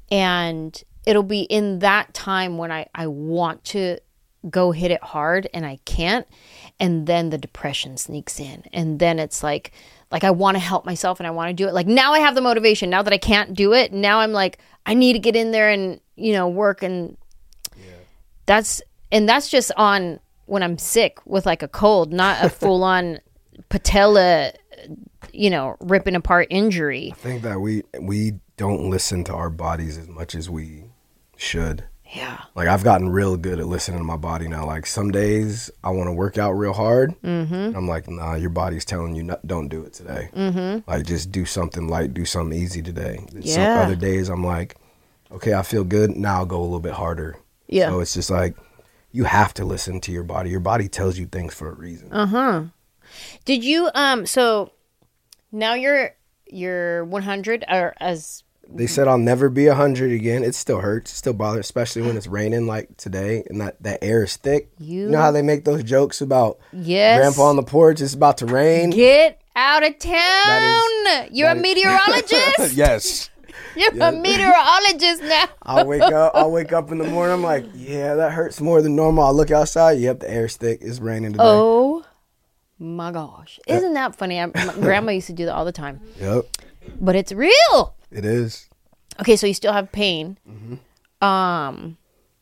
and it'll be in that time when I, I want to go hit it hard and I can't. And then the depression sneaks in. And then it's like, like I want to help myself and I want to do it. Like now I have the motivation. Now that I can't do it, now I'm like, I need to get in there and, you know, work. And yeah. that's, and that's just on when I'm sick with like a cold, not a full on patella, you know, ripping apart injury. I think that we, we don't listen to our bodies as much as we should. Yeah. Like I've gotten real good at listening to my body now. Like some days I want to work out real hard. Mm-hmm. I'm like, nah, your body's telling you not, don't do it today. Mm-hmm. Like just do something light, do something easy today. Yeah. Some other days I'm like, okay, I feel good. Now I'll go a little bit harder. Yeah. So it's just like, you have to listen to your body. Your body tells you things for a reason. Uh-huh. Did you, um, so now you're, you're one hundred, or as they said I'll never be one hundred again. It still hurts. It still bothers, especially when it's raining like today and that, that air is thick. You, you know how they make those jokes about yes. grandpa on the porch, it's about to rain? Get out of town. That is, You're that a is, meteorologist? Yes. You're Yeah. a meteorologist now. I'll wake up I'll wake up in the morning, I'm like, yeah, that hurts more than normal. I'll look outside, yep, the air's thick. It's raining today. Oh my gosh. Isn't that funny? I, my grandma used to do that all the time. Yep. But it's real. It is. Okay, so you still have pain. Mm-hmm. Um,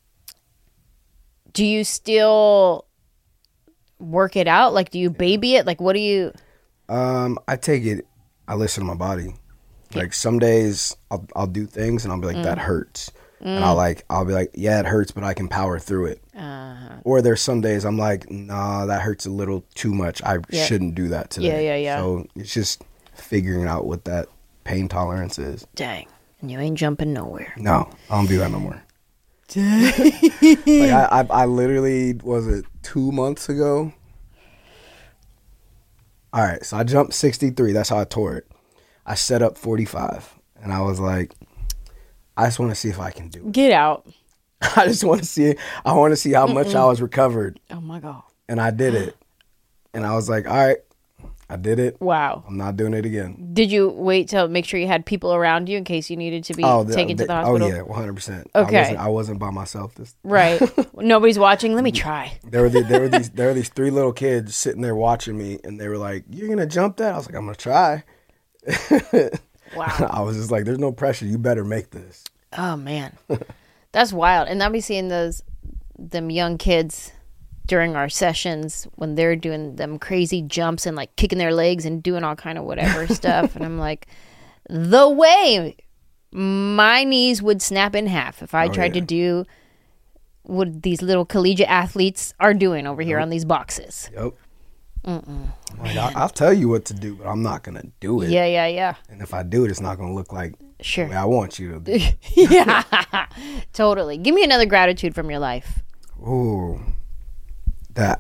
do you still work it out? Like, do you baby it? Like, what do you... Um, I take it, I listen to my body. Like some days I'll I'll do things and I'll be like, mm. that hurts. Mm. And I'll like, I'll be like, yeah, it hurts, but I can power through it. Uh-huh. Or there's some days I'm like, nah, that hurts a little too much. I yeah. shouldn't do that today. Yeah, yeah, yeah. So it's just figuring out what that pain tolerance is. Dang. And you ain't jumping nowhere. No, I don't do that no more. Like I, I, I literally, was it two months ago? All right, so I jumped sixty-three. That's how I tore it. I set up forty-five, and I was like, I just want to see if I can do it. Get out. I just want to see. I want to see how much Mm-mm. I was recovered. Oh my God. And I did it, and I was like, all right, I did it. Wow. I'm not doing it again. Did you wait to make sure you had people around you in case you needed to be oh, the, taken the, to the hospital? Oh yeah, one hundred percent. Okay. I wasn't, I wasn't by myself. This right. Nobody's watching. Let me try. There were the, there were these there were these three little kids sitting there watching me, and they were like, "You're gonna jump that?" I was like, "I'm gonna try." Wow. I was just like, there's no pressure. You better make this. Oh, man. That's wild. And I'll be seeing those, them young kids during our sessions when they're doing them crazy jumps and like kicking their legs and doing all kind of whatever stuff. And I'm like, the way my knees would snap in half if I oh, tried yeah. to do what these little collegiate athletes are doing over here yep. on these boxes. Yep. Mm-mm. Like, I, I'll tell you what to do, but I'm not going to do it. Yeah, yeah, yeah. And if I do it, it's not going to look like sure. the way I want you to do it. Yeah, totally. Give me another gratitude from your life. Ooh. That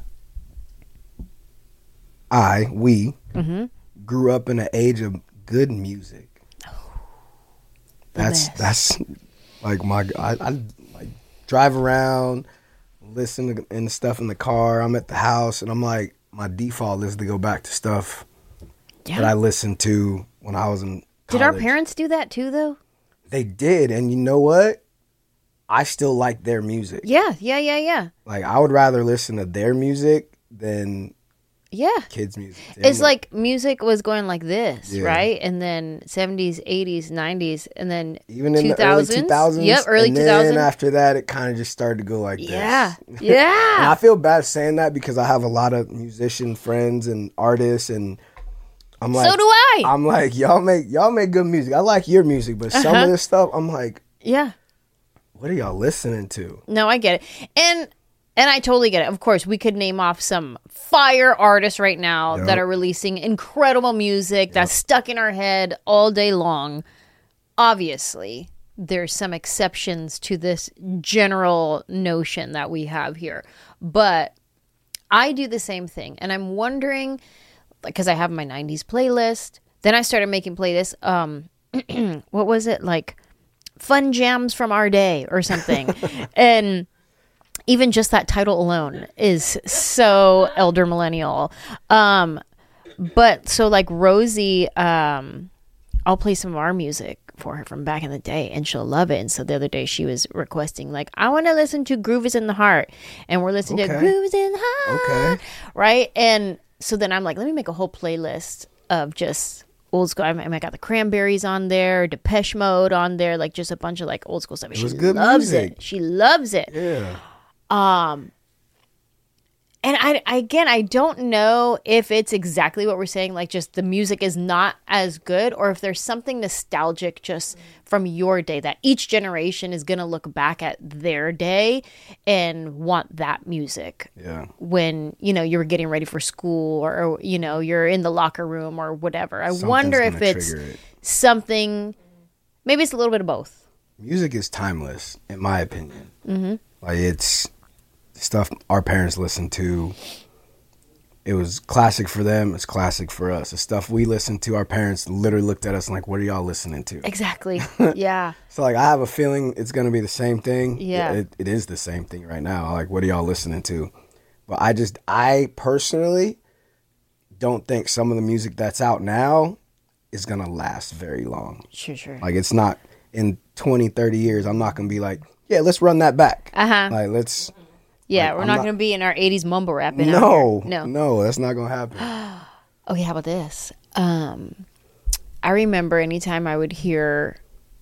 I, we, mm-hmm. grew up in an age of good music. Oh, that's, that's like my, I, I like drive around, listen to and stuff in the car. I'm at the house and I'm like, my default is to go back to stuff yeah. that I listened to when I was in Did our college. parents do that too, though? They did, and you know what? I still like their music. Yeah, yeah, yeah, yeah. Like, I would rather listen to their music than Yeah. kids' music. It's like music was going like this, Yeah. right? And then seventies, eighties, nineties, and then even in two the early thousands. two thousands. Yep, early and two then thousands. after that, it kind of just started to go like Yeah. this. Yeah. And I feel bad saying that because I have a lot of musician friends and artists, and I'm like, So do I. I'm like, y'all make y'all make good music. I like your music, but some Uh-huh. of this stuff, I'm like, Yeah. what are y'all listening to? No, I get it. And and I totally get it. Of course, we could name off some fire artists right now Yep. that are releasing incredible music that's stuck in our head all day long. Obviously, there's some exceptions to this general notion that we have here. But I do the same thing. And I'm wondering, because I have my nineties playlist. Then I started making playlists. Um, what was it? Like fun jams from our day or something. And even just that title alone is so elder millennial. Um, but so like Rosie, um, I'll play some of our music for her from back in the day and she'll love it. And so the other day she was requesting like, I want to listen to Groove is in the Heart. And we're listening to Okay. Groove is in the Heart. Okay. Right. And so then I'm like, let me make a whole playlist of just old school. I, mean, I got the Cranberries on there, Depeche Mode on there, like just a bunch of like old school stuff. She was good loves music. it. She loves it. Yeah. Um, and I, I again, I don't know if it's exactly what we're saying, like just the music is not as good, or if there's something nostalgic just from your day that each generation is going to look back at their day and want that music Yeah. when, you know, you were getting ready for school or, or you know, you're in the locker room or whatever. I Something's wonder if gonna it's trigger it. something, maybe it's a little bit of both. Music is timeless, in my opinion. Mm-hmm. Like, it's stuff our parents listened to. It was classic for them. It's classic for us. The stuff we listened to, our parents literally looked at us like, what are y'all listening to? Exactly. Yeah. So, like, I have a feeling it's going to be the same thing. Yeah. It, it is the same thing right now. Like, what are y'all listening to? But I just, I personally don't think some of the music that's out now is going to last very long. Sure, sure. Like, it's not in twenty, thirty years. I'm not going to be like, yeah, let's run that back. Uh-huh. Like, let's. Yeah, Like, we're I'm not, not- going to be in our eighties mumble rapping. No, out here. no, no, that's not going to happen. Okay, how about this? Um, I remember anytime I would hear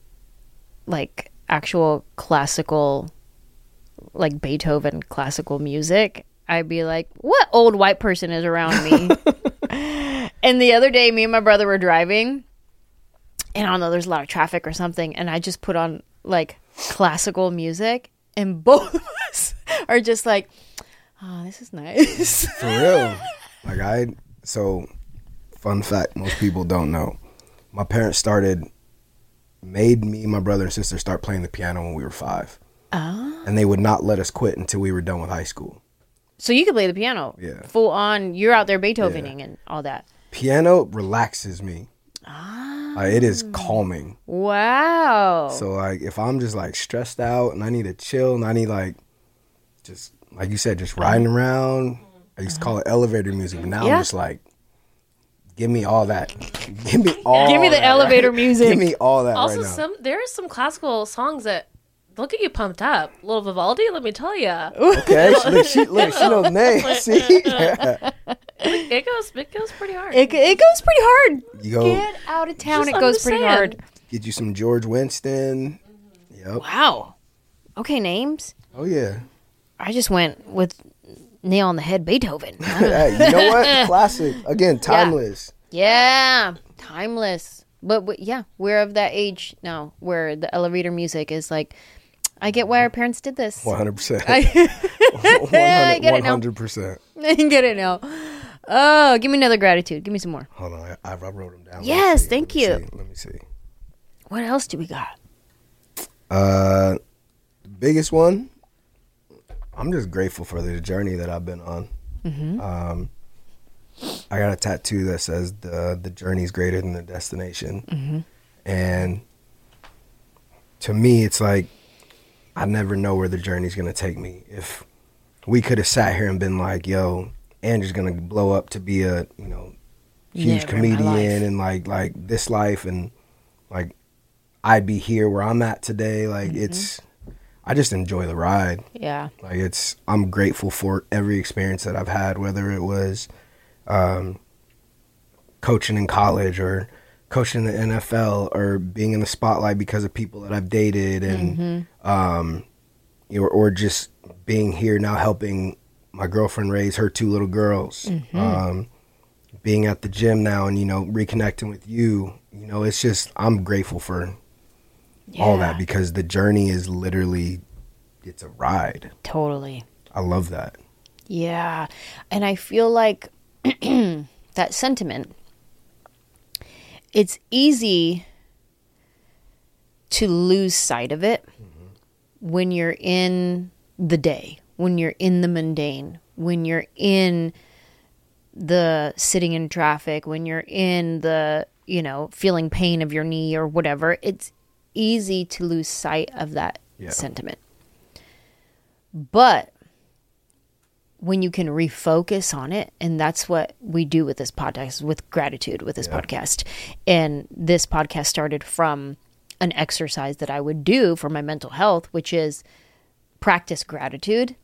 like actual classical, like Beethoven classical music, I'd be like, "What old white person is around me?" And the other day, me and my brother were driving, and I don't know, there's a lot of traffic or something, and I just put on like classical music, and both of us are just like, "Oh, this is nice." For real. Like, I, so, fun fact, most people don't know. My parents started, made me, my brother and sister start playing the piano when we were five. Oh. And they would not let us quit until we were done with high school. So you can play the piano. Yeah. Full on, you're out there Beethovening and all that. Piano relaxes me. Ah. Like, it is calming. Wow. So, like, if I'm just, like, stressed out and I need to chill and I need, like, just, like you said, just riding around. I used to call it elevator music, but now Yeah. I'm just like, give me all that. Give me all Give me the that, elevator right? music. Give me all that Also, right now. some there are some classical songs that look at you pumped up. Little Vivaldi, let me tell you, Okay, she, look, she, look, she knows names. See? it goes it goes pretty hard. It, it goes pretty hard. You go Get out of town. Just- It I'm goes just pretty saying. hard. get you some George Winston. Yep. Wow. Okay, names. Oh, yeah. I just went with nail on the head Beethoven. Hey, you know what? Classic. Again, timeless. Yeah. Timeless. But, but yeah, we're of that age now where the elevator music is like, I get why our parents did this. one hundred percent. I, I get it now. one hundred percent. I get it now. Oh, give me another gratitude. Give me some more. Hold on. I, I wrote them down. Let me Yes, see. thank Let me you. see. Let me see. What else do we got? Uh, the biggest one, I'm just grateful for the journey that I've been on. Mm-hmm. Um, I got a tattoo that says the the journey's greater than the destination, Mm-hmm. and to me, it's like I never know where the journey's gonna take me. If we could have sat here and been like, "Yo, Andrew's gonna blow up to be a you know huge Never in my life. comedian and like like this life," and like I'd be here where I'm at today. Like mm-hmm. it's, I just enjoy the ride. Yeah. Like it's, I'm grateful for every experience that I've had, whether it was um, coaching in college or coaching in the N F L or being in the spotlight because of people that I've dated and, mm-hmm. um, or, or just being here now helping my girlfriend raise her two little girls, mm-hmm. um, being at the gym now and, you know, reconnecting with you, you know, it's just, I'm grateful for yeah. all that because the journey is literally, it's a ride. Totally. I love that. Yeah. And I feel like that sentiment, it's easy to lose sight of it mm-hmm. when you're in the day, when you're in the mundane, when you're in the sitting in traffic, when you're in the, you know, feeling pain of your knee or whatever. It's easy to lose sight of that yeah. sentiment. But when you can refocus on it, and that's what we do with this podcast, with gratitude, with this yeah. podcast. And this podcast started from an exercise that I would do for my mental health, which is practice gratitude.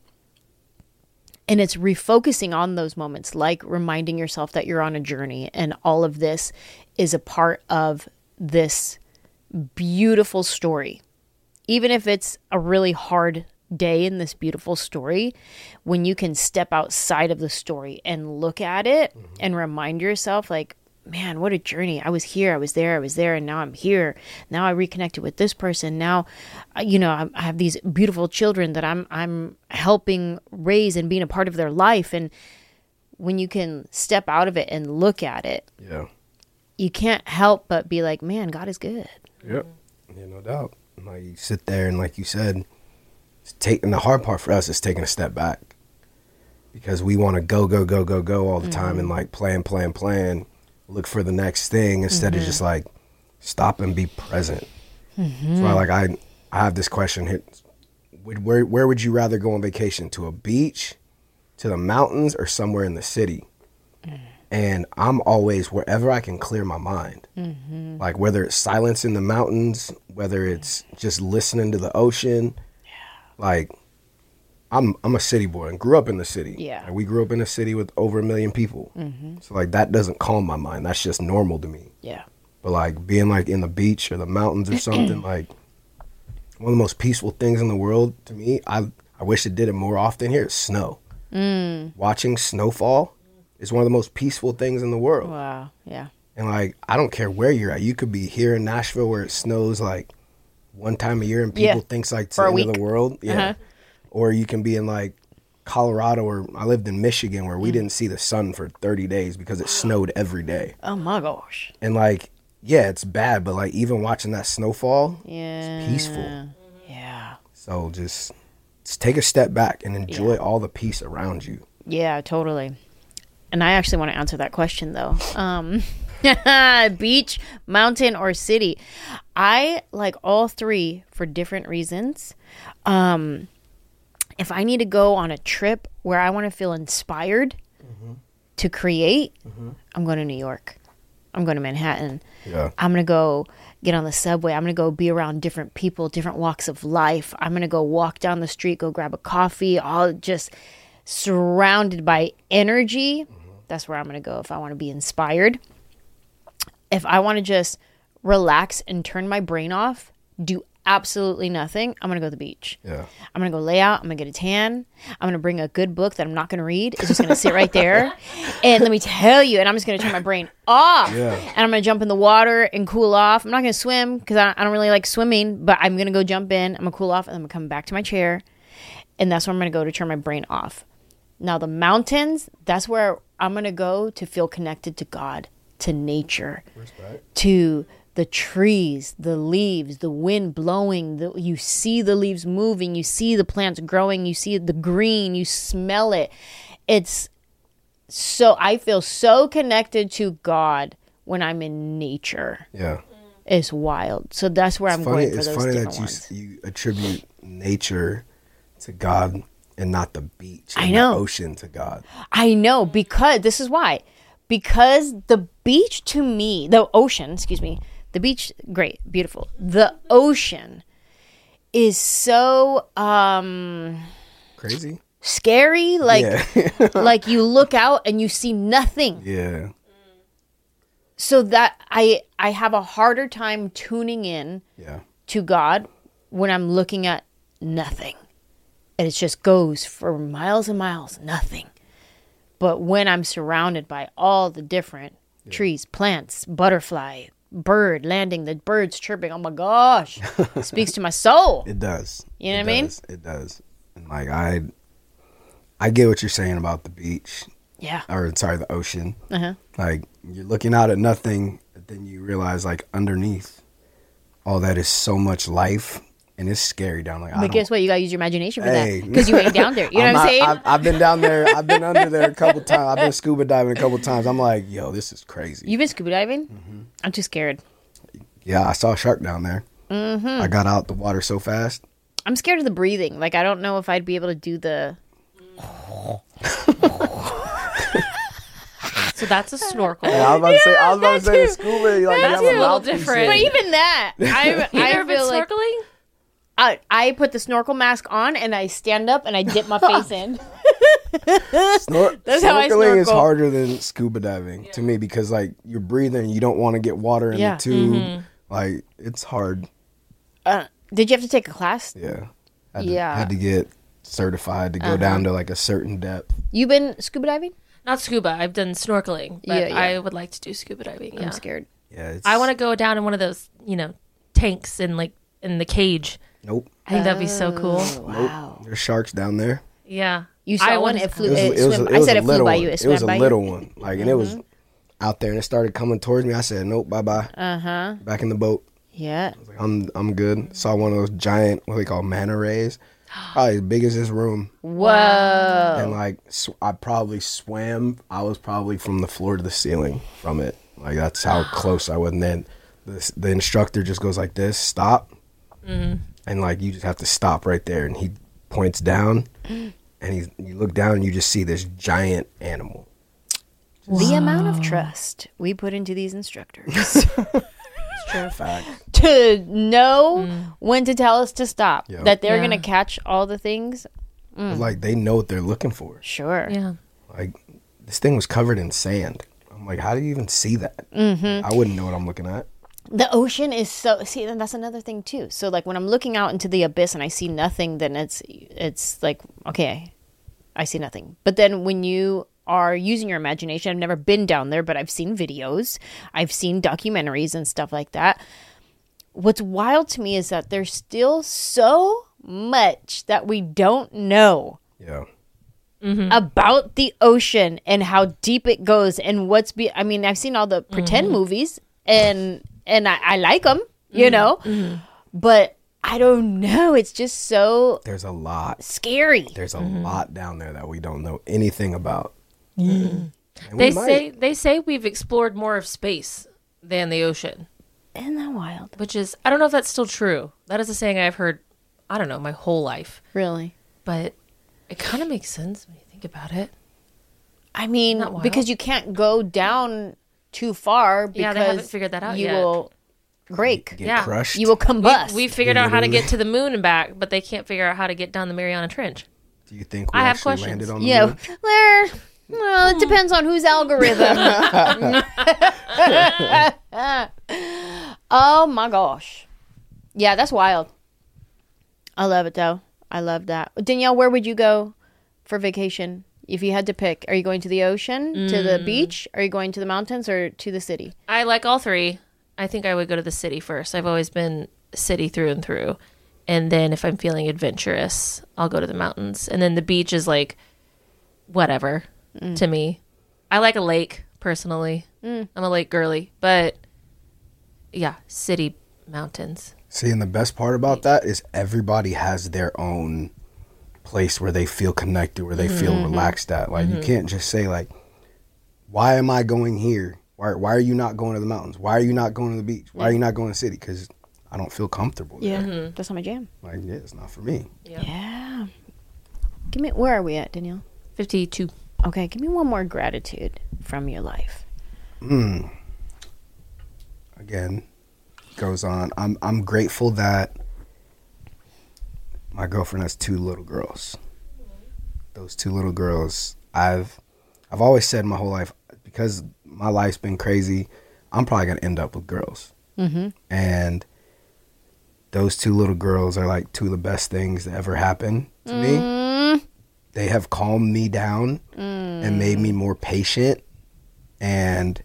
And it's refocusing on those moments, like reminding yourself that you're on a journey and all of this is a part of this beautiful story. Even if it's a really hard day in this beautiful story, when you can step outside of the story and look at it mm-hmm. and remind yourself like, man, what a journey. I was here, I was there, I was there, and now I'm here. Now I reconnected with this person. Now, you know, I, I have these beautiful children that I'm I'm helping raise and being a part of their life. And when you can step out of it and look at it, yeah, you can't help but be like, man, God is good. Yep, yeah, no doubt. Like you sit there and like you said, it's taking the hard part for us is taking a step back because we want to go, go, go, go, go all the mm-hmm. time and like plan, plan, plan. Look for the next thing instead mm-hmm. of just like stop and be present. Mm-hmm. So I like I I have this question here: where where would you rather go on vacation? To a beach, to the mountains, or somewhere in the city? Mm. And I'm always wherever I can clear my mind. Mm-hmm. Like whether it's silence in the mountains, whether it's just listening to the ocean. Yeah. Like I'm I'm a city boy and grew up in the city. Yeah. Like we grew up in a city with over a million people. Mm-hmm. So like that doesn't calm my mind. That's just normal to me. Yeah. But like being like in the beach or the mountains or something, like one of the most peaceful things in the world to me, I I wish it did it more often here, is snow. Mm. Watching snowfall is one of the most peaceful things in the world. Wow. Yeah. And like I don't care where you're at. You could be here in Nashville where it snows like one time a year and people yeah. think like it's For the a end week. of the world. Yeah. Uh-huh. Or you can be in like Colorado, or I lived in Michigan where we mm. didn't see the sun for thirty days because it snowed every day. Oh my gosh. And like, yeah, it's bad, but like even watching that snowfall, yeah. it's peaceful. Yeah. So just, just take a step back and enjoy yeah. all the peace around you. Yeah, totally. And I actually want to answer that question though. Um, beach, mountain, or city. I like all three for different reasons. Um, If I need to go on a trip where I want to feel inspired mm-hmm. to create, mm-hmm. I'm going to New York. I'm going to Manhattan. Yeah. I'm going to go get on the subway. I'm going to go be around different people, different walks of life. I'm going to go walk down the street, go grab a coffee, all just surrounded by energy. Mm-hmm. That's where I'm going to go if I want to be inspired. If I want to just relax and turn my brain off, do absolutely nothing, I'm going to go to the beach. Yeah. I'm going to go lay out. I'm going to get a tan. I'm going to bring a good book that I'm not going to read. It's just going to sit right there. And let me tell you, and I'm just going to turn my brain off. Yeah. And I'm going to jump in the water and cool off. I'm not going to swim because I, I don't really like swimming, but I'm going to go jump in. I'm going to cool off, and I'm going to come back to my chair. And that's where I'm going to go to turn my brain off. Now, the mountains, that's where I'm going to go to feel connected to God, to nature, Respect. to the trees, the leaves, the wind blowing, the, you see the leaves moving, you see the plants growing, you see the green, you smell it. It's so, I feel so connected to God when I'm in nature. Yeah. It's wild. So that's where it's I'm funny, going for it's those funny different that ones. you, you attribute nature to God and not the beach and I know. the ocean to God. I know, because this is why. Because the beach to me, the ocean, excuse me, The beach, great, beautiful. The ocean is so um, Crazy. scary. Like, Yeah. like you look out and you see nothing. Yeah. So that I I have a harder time tuning in Yeah. to God when I'm looking at nothing. And it just goes for miles and miles, nothing. But when I'm surrounded by all the different yeah. trees, plants, butterfly, bird landing, the birds chirping, oh my gosh, it speaks to my soul. It does. You know it what I mean? Does. It does. And like I, I get what you're saying about the beach. Yeah. Or sorry, the ocean. Uh-huh. Like you're looking out at nothing, but then you realize like underneath all that is so much life, and it's scary down like. I But don't, guess what? You gotta use your imagination for Hey. that because you ain't down there. You know I'm what I'm not- saying? I've, I've been down there. I've been under there a couple times. I've been scuba diving a couple times. I'm like, yo, this is crazy. You've been scuba diving? Mm-hmm. I'm too scared. Yeah, I saw a shark down there. Mm-hmm. I got out the water so fast. I'm scared of the breathing. Like I don't know if I'd be able to do the. So that's a snorkel. And I was about to say, I was about to say the scuba. Like, you That's have a little mouthpiece different. in. But even that, I You I ever been feel like snorkeling? I, I put the snorkel mask on and I stand up and I dip my face in. Snor- That's how I snorkeling is snorkel. harder than scuba diving to me because like you're breathing, you don't want to get water in Yeah. the tube. Like it's hard. Uh, did you have to take a class? Yeah. Had to, Yeah. Had to get certified to go down to like a certain depth. You been scuba diving? Not scuba. I've done snorkeling, but Yeah, yeah. I would like to do scuba diving. Yeah. I'm scared. Yeah. It's, I want to go down in one of those, you know, tanks and like in the cage. Nope. I think that'd be so cool. Wow. Nope. There's sharks down there. Yeah. You saw I one? wanna- It flew. It was, It, it was, swim. it I was said a it flew little by one. you. It It swam was a by little you. one. Like, and it was out there, and it started coming towards me. I said, "Nope, bye bye." Uh huh. Back in the boat. Yeah. I was like, I'm I'm good. Saw one of those giant, what they call manta rays, probably as big as this room. Whoa. And like, sw- I probably swam. I was probably from the floor to the ceiling from it. Like that's how close I was. And then the the instructor just goes like this, stop, and like you just have to stop right there. And he points down, and he's you look down and you just see this giant animal. The amount of trust we put into these instructors Fact. to know when to tell us to stop, Yep. that they're Yeah. going to catch all the things. Like they know what they're looking for. Sure. Yeah. Like this thing was covered in sand. I'm like, how do you even see that? Mm-hmm. I wouldn't know what I'm looking at. The ocean is so, see, and that's another thing too. So like when I'm looking out into the abyss and I see nothing, then it's, it's like, okay, I see nothing. But then when you are using your imagination, I've never been down there, but I've seen videos, I've seen documentaries and stuff like that. What's wild to me is that there's still so much that we don't know Yeah. about the ocean and how deep it goes and what's be I mean, I've seen all the pretend movies and and I, I like them, you know, but I don't know. It's just so There's a lot. scary. There's a lot down there that we don't know anything about. And we They might. say they say we've explored more of space than the ocean, Isn't that wild? which is I don't know if that's still true. That is a saying I've heard, I don't know, my whole life. Really? But it kind of makes sense when you think about it. I mean, Not wild. because you can't go down too far because Yeah, they haven't figured that out you yet. will break. Get Yeah. crushed. You will combust. We figured out how to Literally. get to the moon and back, but they can't figure out how to get down the Mariana Trench. Do you think we I have actually questions. landed on the yeah. moon? There. Well, it depends on whose algorithm. Oh my gosh. Yeah, that's wild. I love it though. I love that. Danielle, where would you go for vacation if you had to pick? Are you going to the ocean, to the beach? Are you going to the mountains or to the city? I like all three. I think I would go to the city first. I've always been city through and through. And then if I'm feeling adventurous, I'll go to the mountains. And then the beach is like whatever to me. I like a lake personally. I'm a lake girly, but yeah, city, mountains. See, and the best part about that is everybody has their own place where they feel connected, where they feel relaxed at. Like, you can't just say, like, why am I going here? Why, why are you not going to the mountains? Why are you not going to the beach? Why are you not going to the city? Because I don't feel comfortable there. Yeah, that's not my jam. Like, yeah, it's not for me. Yeah. Give me, where are we at, Danielle? fifty-two. Okay, give me one more gratitude from your life. Mm. Again, goes on. I'm I'm grateful that my girlfriend has two little girls. Those two little girls, I've I've always said my whole life, because my life's been crazy, I'm probably gonna end up with girls. Mm-hmm. And those two little girls are like two of the best things that ever happened to Mm. me. They have calmed me down Mm. and made me more patient and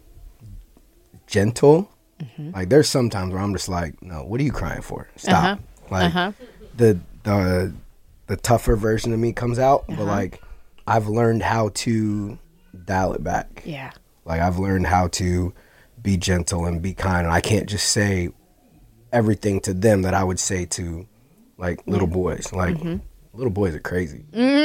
gentle. Mm-hmm. Like there's some times where I'm just like, no, what are you crying for? Stop. Uh-huh. Like Uh-huh. the the the tougher version of me comes out, Uh-huh. but like I've learned how to dial it back. Yeah. Like I've learned how to be gentle and be kind, and I can't just say everything to them that I would say to like little boys. Like Mm-hmm. little boys are crazy.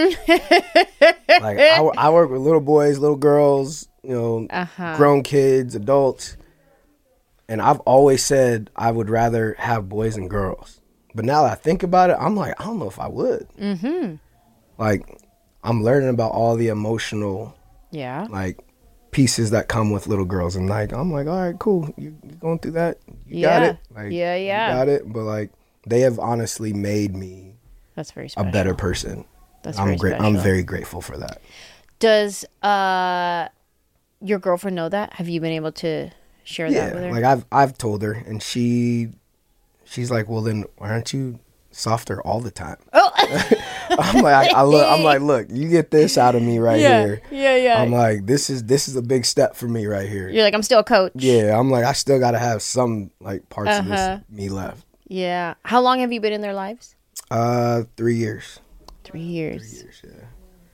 Like I, wo- I work with little boys, little girls, you know, Uh-huh. grown kids, adults, and I've always said I would rather have boys and girls. But now that I think about it, I'm like, I don't know if I would. Mm-hmm. Like I'm learning about all the emotional Yeah. like pieces that come with little girls, and like I'm like, all right, cool, you you going through that, you Yeah. got it, like Yeah, yeah. you got it. But like they have honestly made me That's very a special. better person. That's I'm very great. special. I'm very grateful for that. Does uh your girlfriend know that? Have you been able to share that with Yeah, her? like I've I've told her, and she she's like, well then why aren't you softer all the time? oh. I'm like, I, I look, I'm like, look, you get this out of me right yeah. here. Yeah. Yeah. I'm like, this is this is a big step for me right here. You're like, I'm still a coach. Yeah, I'm like, I still got to have some like parts Uh-huh. of this me left. Yeah. How long have you been in their lives? Uh, three years. Three years. Three years, yeah.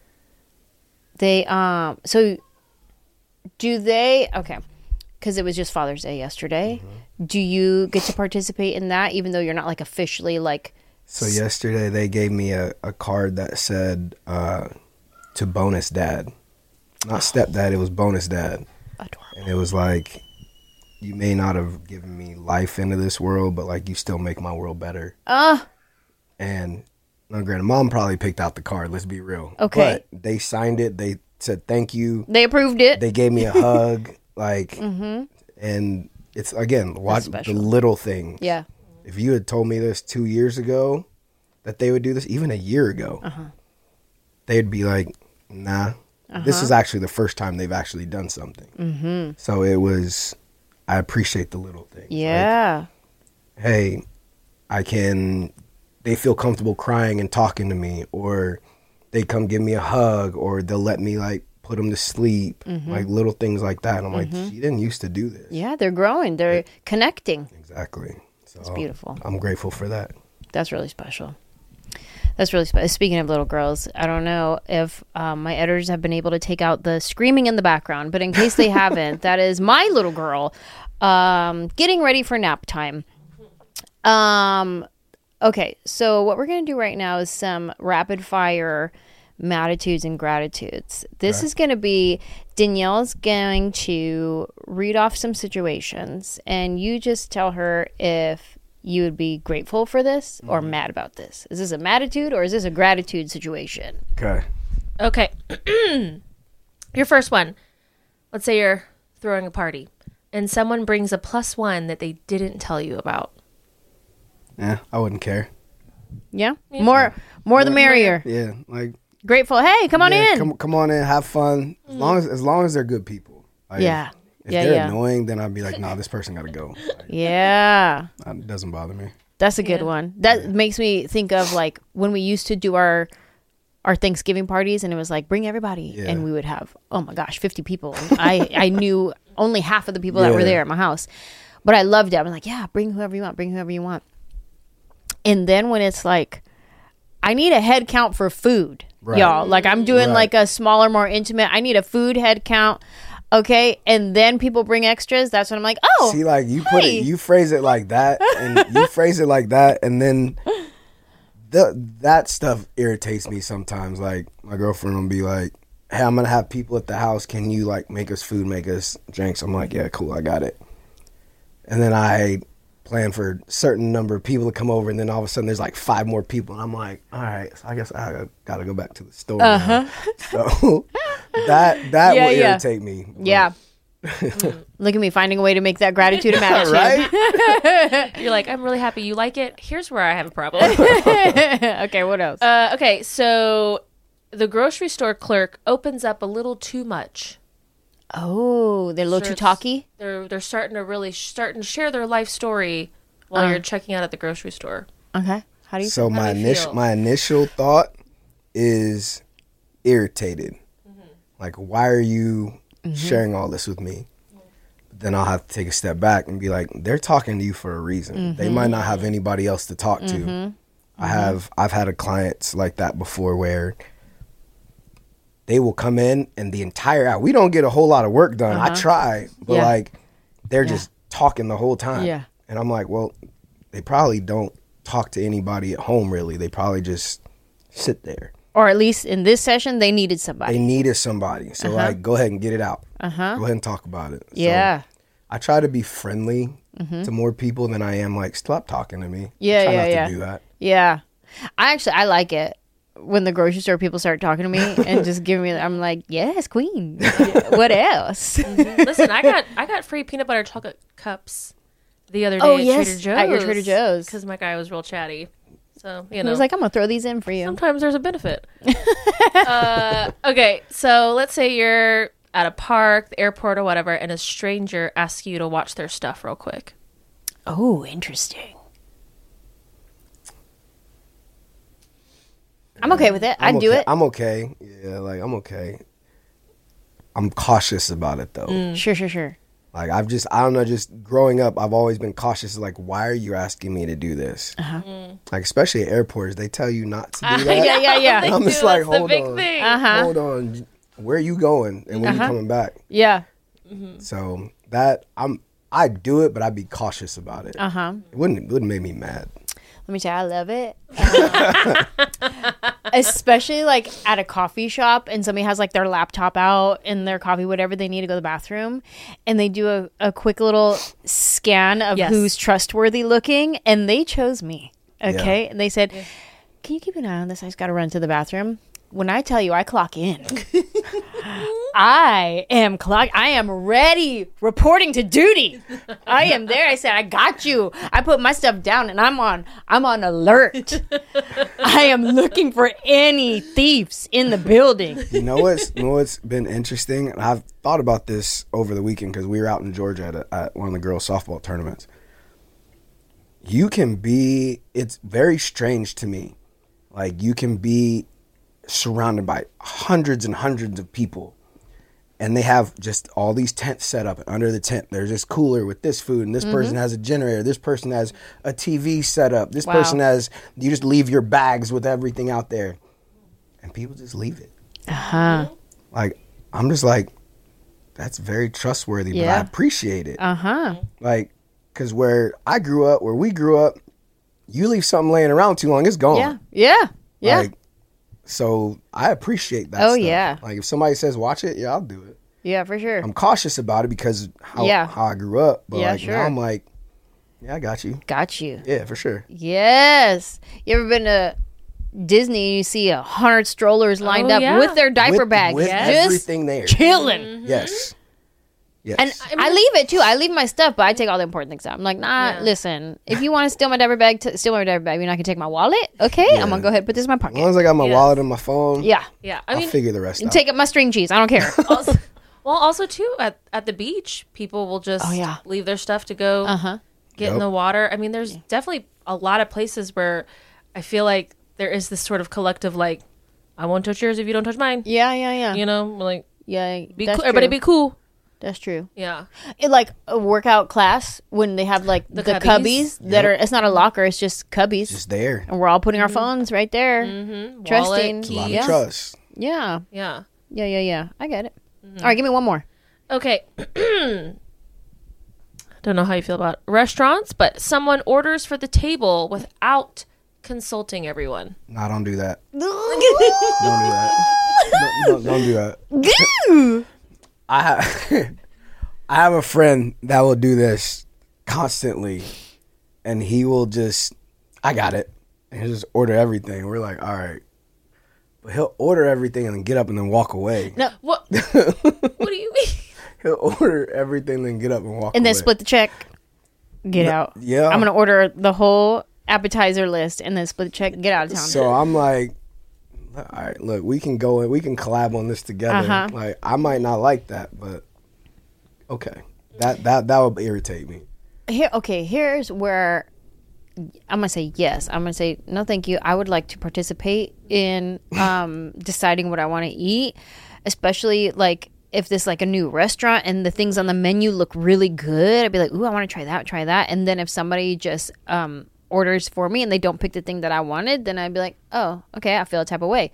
They um. So, do they? Okay, because it was just Father's Day yesterday. Mm-hmm. Do you get to participate in that, even though you're not like officially like? So yesterday they gave me a, a card that said uh, to bonus dad. Not stepdad, it was bonus dad. Adorable. And it was like, you may not have given me life into this world, but like you still make my world better. Uh And no, granted, mom probably picked out the card, let's be real. Okay. But they signed it, they said thank you. they approved it. They gave me a hug, like, Mm-hmm. and it's again, watch the special. little things. Yeah. If you had told me this two years ago, that they would do this, even a year ago, Uh-huh. they'd be like, nah. This is actually the first time they've actually done something. Mm-hmm. So it was, I appreciate the little things. Like, Yeah. hey, I can, they feel comfortable crying and talking to me, or they come give me a hug, or they'll let me like put them to sleep, like little things like that. And I'm like, she didn't used to do this. Yeah. They're growing. They're connecting. Exactly. So It's beautiful. I'm grateful for that. That's really special. That's really special. Speaking of little girls, I don't know if um, my editors have been able to take out the screaming in the background, but in case they haven't, that is my little girl um, getting ready for nap time. Um, okay, so what we're going to do right now is some rapid fire Matitudes and Gratitudes. This Okay. is going to be Danielle's going to read off some situations, and you just tell her if you would be grateful for this or mad about this. Is this a matitude or is this a gratitude situation? Okay. Okay. Your first one. Let's say you're throwing a party and someone brings a plus one that they didn't tell you about. Yeah, I wouldn't care. Yeah, more, more the merrier. Yeah, like Grateful. Hey, come on yeah, in. Come, come on in, have fun. As long as as long as they're good people. Like, Yeah. If Yeah, they're yeah. annoying, then I'd be like, nah, this person got to go. Like, Yeah, it doesn't bother me. that's a good one. That makes me think of like when we used to do our our Thanksgiving parties, and it was like bring everybody, Yeah. and we would have oh my gosh, fifty people. And I I knew only half of the people that were Yeah. there at my house, but I loved it. I was like, yeah, bring whoever you want, bring whoever you want. And then when it's like, I need a head count for food, Right. y'all. Like I'm doing Right. like a smaller, more intimate. I need a food head count. Okay, and then people bring extras. That's when I'm like, oh, See, like you put hey. it, you phrase it like that, and you phrase it like that, and then the that stuff irritates me sometimes. Like my girlfriend will be like, "Hey, I'm gonna have people at the house. Can you like make us food, make us drinks?" I'm like, "Yeah, cool, I got it." And then I plan for a certain number of people to come over, and then all of a sudden there's like five more people, and I'm like, "All right, so I guess I gotta go back to the store." Uh-huh. now." So that that Yeah, will yeah. irritate me. But yeah, Look at me finding a way to make that gratitude a matter. Right? You're like, I'm really happy you like it. Here's where I have a problem. Okay, what else? uh, okay, so the grocery store clerk opens up a little too much. Oh, they're a little Sure, too it's- talky. They're they're starting to really starting to share their life story while Uh. you're checking out at the grocery store. Okay, how do you? So How my do you initial feel? my initial thought is irritated. Like, why are you sharing all this with me? But then I'll have to take a step back and be like, they're talking to you for a reason. They might not have anybody else to talk to. I have I've had a clients like that before where they will come in and the entire hour, we don't get a whole lot of work done. I try, but Yeah. like they're just talking the whole time. Yeah. And I'm like, well, they probably don't talk to anybody at home really. They probably just sit there. Or at least in this session, they needed somebody. They needed somebody. So like go ahead and get it out. Uh-huh. Go ahead and talk about it. So Yeah. I try to be friendly to more people than I am like stop talking to me. Yeah, try yeah, not yeah. to do that. Yeah. I actually, I like it when the grocery store people start talking to me and just giving me, I'm like, yes, queen. What else? Listen, I got I got free peanut butter chocolate cups the other day Oh, at yes, Trader Joe's. at your Trader Joe's. Because my guy was real chatty. So, you I know. was like, I'm going to throw these in for you. Sometimes there's a benefit. uh, okay, so let's say you're at a park, the airport, or whatever, and a stranger asks you to watch their stuff real quick. Oh, interesting. I'm okay with it. I'm I'd do okay. it. I'm okay. Yeah, like I'm okay. I'm cautious about it though. Sure, sure, sure. Like I've just I don't know, just growing up I've always been cautious like why are you asking me to do this? Uh-huh. Like especially at airports, they tell you not to do that. Yeah, yeah, yeah. And I'm just Dude, like, that's the hold big on. thing. Uh-huh. Hold on. Where are you going? And when Uh-huh. you coming back? Yeah. So that I'm I do it, but I'd be cautious about it. Uh-huh. It wouldn't it wouldn't make me mad. Let me tell you, I love it. Um, especially like at a coffee shop and somebody has like their laptop out and their coffee, whatever they need to go to the bathroom. And they do a, a quick little scan of Yes. who's trustworthy looking. And they chose me. Okay. And they said, can you keep an eye on this? I just got to run to the bathroom. When I tell you I clock in, I am clock. I am ready, reporting to duty. I am there. I said, I got you. I put my stuff down, and I'm on. I'm on alert. I am looking for any thieves in the building. You know what's you know what's been interesting? And I've thought about this over the weekend because we were out in Georgia at, a, at one of the girls' softball tournaments. You can be. It's very strange to me. Like you can be surrounded by hundreds and hundreds of people, and they have just all these tents set up. And under the tent, there's this cooler with this food, and this person has a generator. This person has a T V set up. This Wow. person has. You just leave your bags with everything out there, and people just leave it. Uh huh. Like I'm just like, that's very trustworthy, but I Yeah. appreciate it. Uh huh. Like, cause where I grew up, where we grew up, you leave something laying around too long, it's gone. Yeah. Yeah. Yeah. Like, so I appreciate that. Oh, stuff. yeah. Like if somebody says watch it, yeah, I'll do it. Yeah. For sure. I'm cautious about it because how Yeah. how I grew up. But Yeah, like sure. now I'm like, yeah, I got you. Got you. Yeah, for sure. Yes. You ever been to Disney and you see a hundred strollers lined Oh, up yeah. with their diaper with, bags, with just everything there. chilling? Yes. Yes. And I leave it too. I leave my stuff, but I take all the important things out. I'm like, nah, Yeah. listen, if you want to steal my diaper bag, t- steal my diaper bag. You're not going to take my wallet? Okay. Yeah. I'm going to go ahead and put this in my as long pocket. as I got my Yes. wallet and my phone, Yeah. Yeah, I I'll mean, figure the rest And out. take up my string cheese. I don't care. also, well, also too at at the beach, people will just Oh, yeah. leave their stuff to go Uh huh. get in Yep. the water. I mean, there's definitely a lot of places where I feel like there is this sort of collective like, I won't touch yours if you don't touch mine. Yeah, yeah, yeah. You know, like yeah, be that's cool. Everybody true. be cool. That's true. Yeah. It, like a workout class when they have like the, The cubbies, cubbies? that Yep. are, it's not a locker, it's just cubbies. Just there. and we're all putting our phones right there. Mm-hmm. Trusting. Wallet, A lot keys. Yeah. of trust. Yeah. Yeah. Yeah, yeah, yeah. I get it. All right, give me one more. Okay. Don't know how you feel about restaurants, but someone orders for the table without consulting everyone. No, don't do that. Don't do that. Don't, don't, don't do that. I have, I have a friend that will do this constantly, and he will just, I got it, and he'll just order everything. We're like, all right, but he'll order everything and then get up and then walk away. No. What? What do you mean? he'll order everything, then get up and walk And then away. split the check. Get out. Yeah. I'm gonna order the whole appetizer list and then split the check. Get out of town. So I'm like, all right, look, we can go and we can collab on this together. Uh-huh. Like, I might not like that, but okay, that that that would irritate me. Here, okay. Here's where I'm gonna say yes. I'm gonna say no, thank you. I would like to participate in um, deciding what I want to eat, especially like if this like a new restaurant and the things on the menu look really good. I'd be like, ooh, I want to try that, try that. And then if somebody just um, orders for me and they don't pick the thing that I wanted, then I'd be like, oh, okay, I feel a type of way.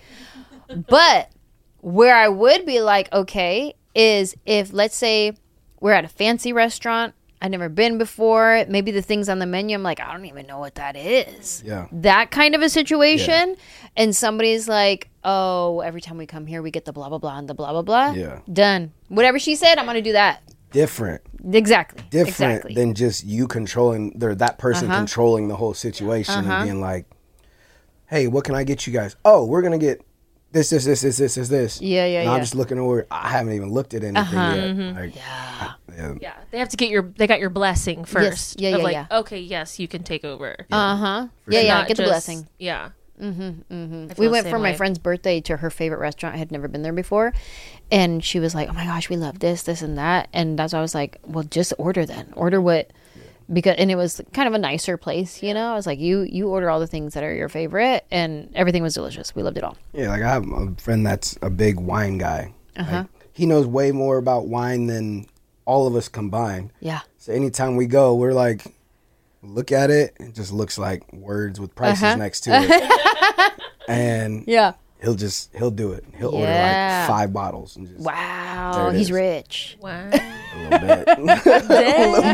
But where I would be like, okay, is if let's say we're at a fancy restaurant. I've never been before. Maybe the things on the menu, I'm like, I don't even know what that is. Yeah. That kind of a situation. And somebody's like, oh, every time we come here, we get the blah, blah, blah, and the blah, blah, blah. Yeah. Done. Whatever she said, I'm going to do that. Different, Exactly. different Exactly. than just you controlling, or that person Uh-huh. controlling the whole situation Uh-huh. and being like, hey, what can I get you guys? Oh, we're gonna get this, this, this, this, this, this, this. Yeah, yeah, and I'm yeah. just looking over. I haven't even looked at anything Uh-huh. yet. Mhm. Like, yeah. yeah. Yeah, they have to get your. They got your blessing first. Yeah, of yeah, like, yeah. okay, yes, you can take over. Uh-huh. For Yeah, sure. yeah. Not Get the just- blessing. Yeah. Mm-hmm. I feel We the went same for my way. friend's birthday to her favorite restaurant. I had never been there before. And she was like, oh my gosh, we love this, this, and that. And that's why I was like, well, just order then. Order what... Because and it was kind of a nicer place, you know. I was like, you you order all the things that are your favorite, and everything was delicious. We loved it all. Yeah, like I have a friend that's a big wine guy. Uh-huh. Like, he knows way more about wine than all of us combined. Yeah. So anytime we go, we're like, look at it. It just looks like words with prices Uh-huh. next to it. And Yeah. he'll just he'll do it. He'll order Yeah. like five bottles and just Wow, There it he's is. rich. Wow. a little bit, a little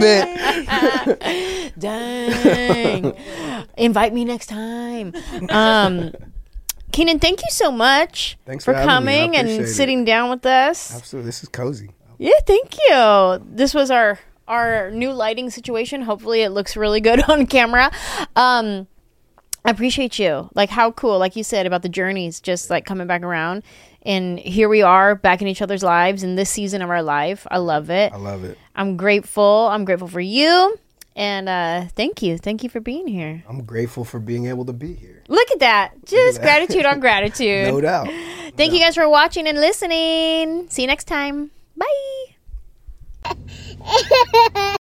bit. Dang. Invite me next time. Um, Keenan, thank you so much Thanks for for having me. I coming and appreciate it. sitting down with us. Absolutely, this is cozy. Yeah, thank you. This was our our new lighting situation. Hopefully it looks really good on camera. Um I appreciate you. Like how cool, like you said about the journeys just like coming back around. And here we are back in each other's lives in this season of our life. I love it. I love it. I'm grateful. I'm grateful for you. And uh thank you. Thank you for being here. I'm grateful for being able to be here. Look at that. Just that. gratitude on gratitude. No doubt. Thank you guys for watching and listening. See you next time. Bye.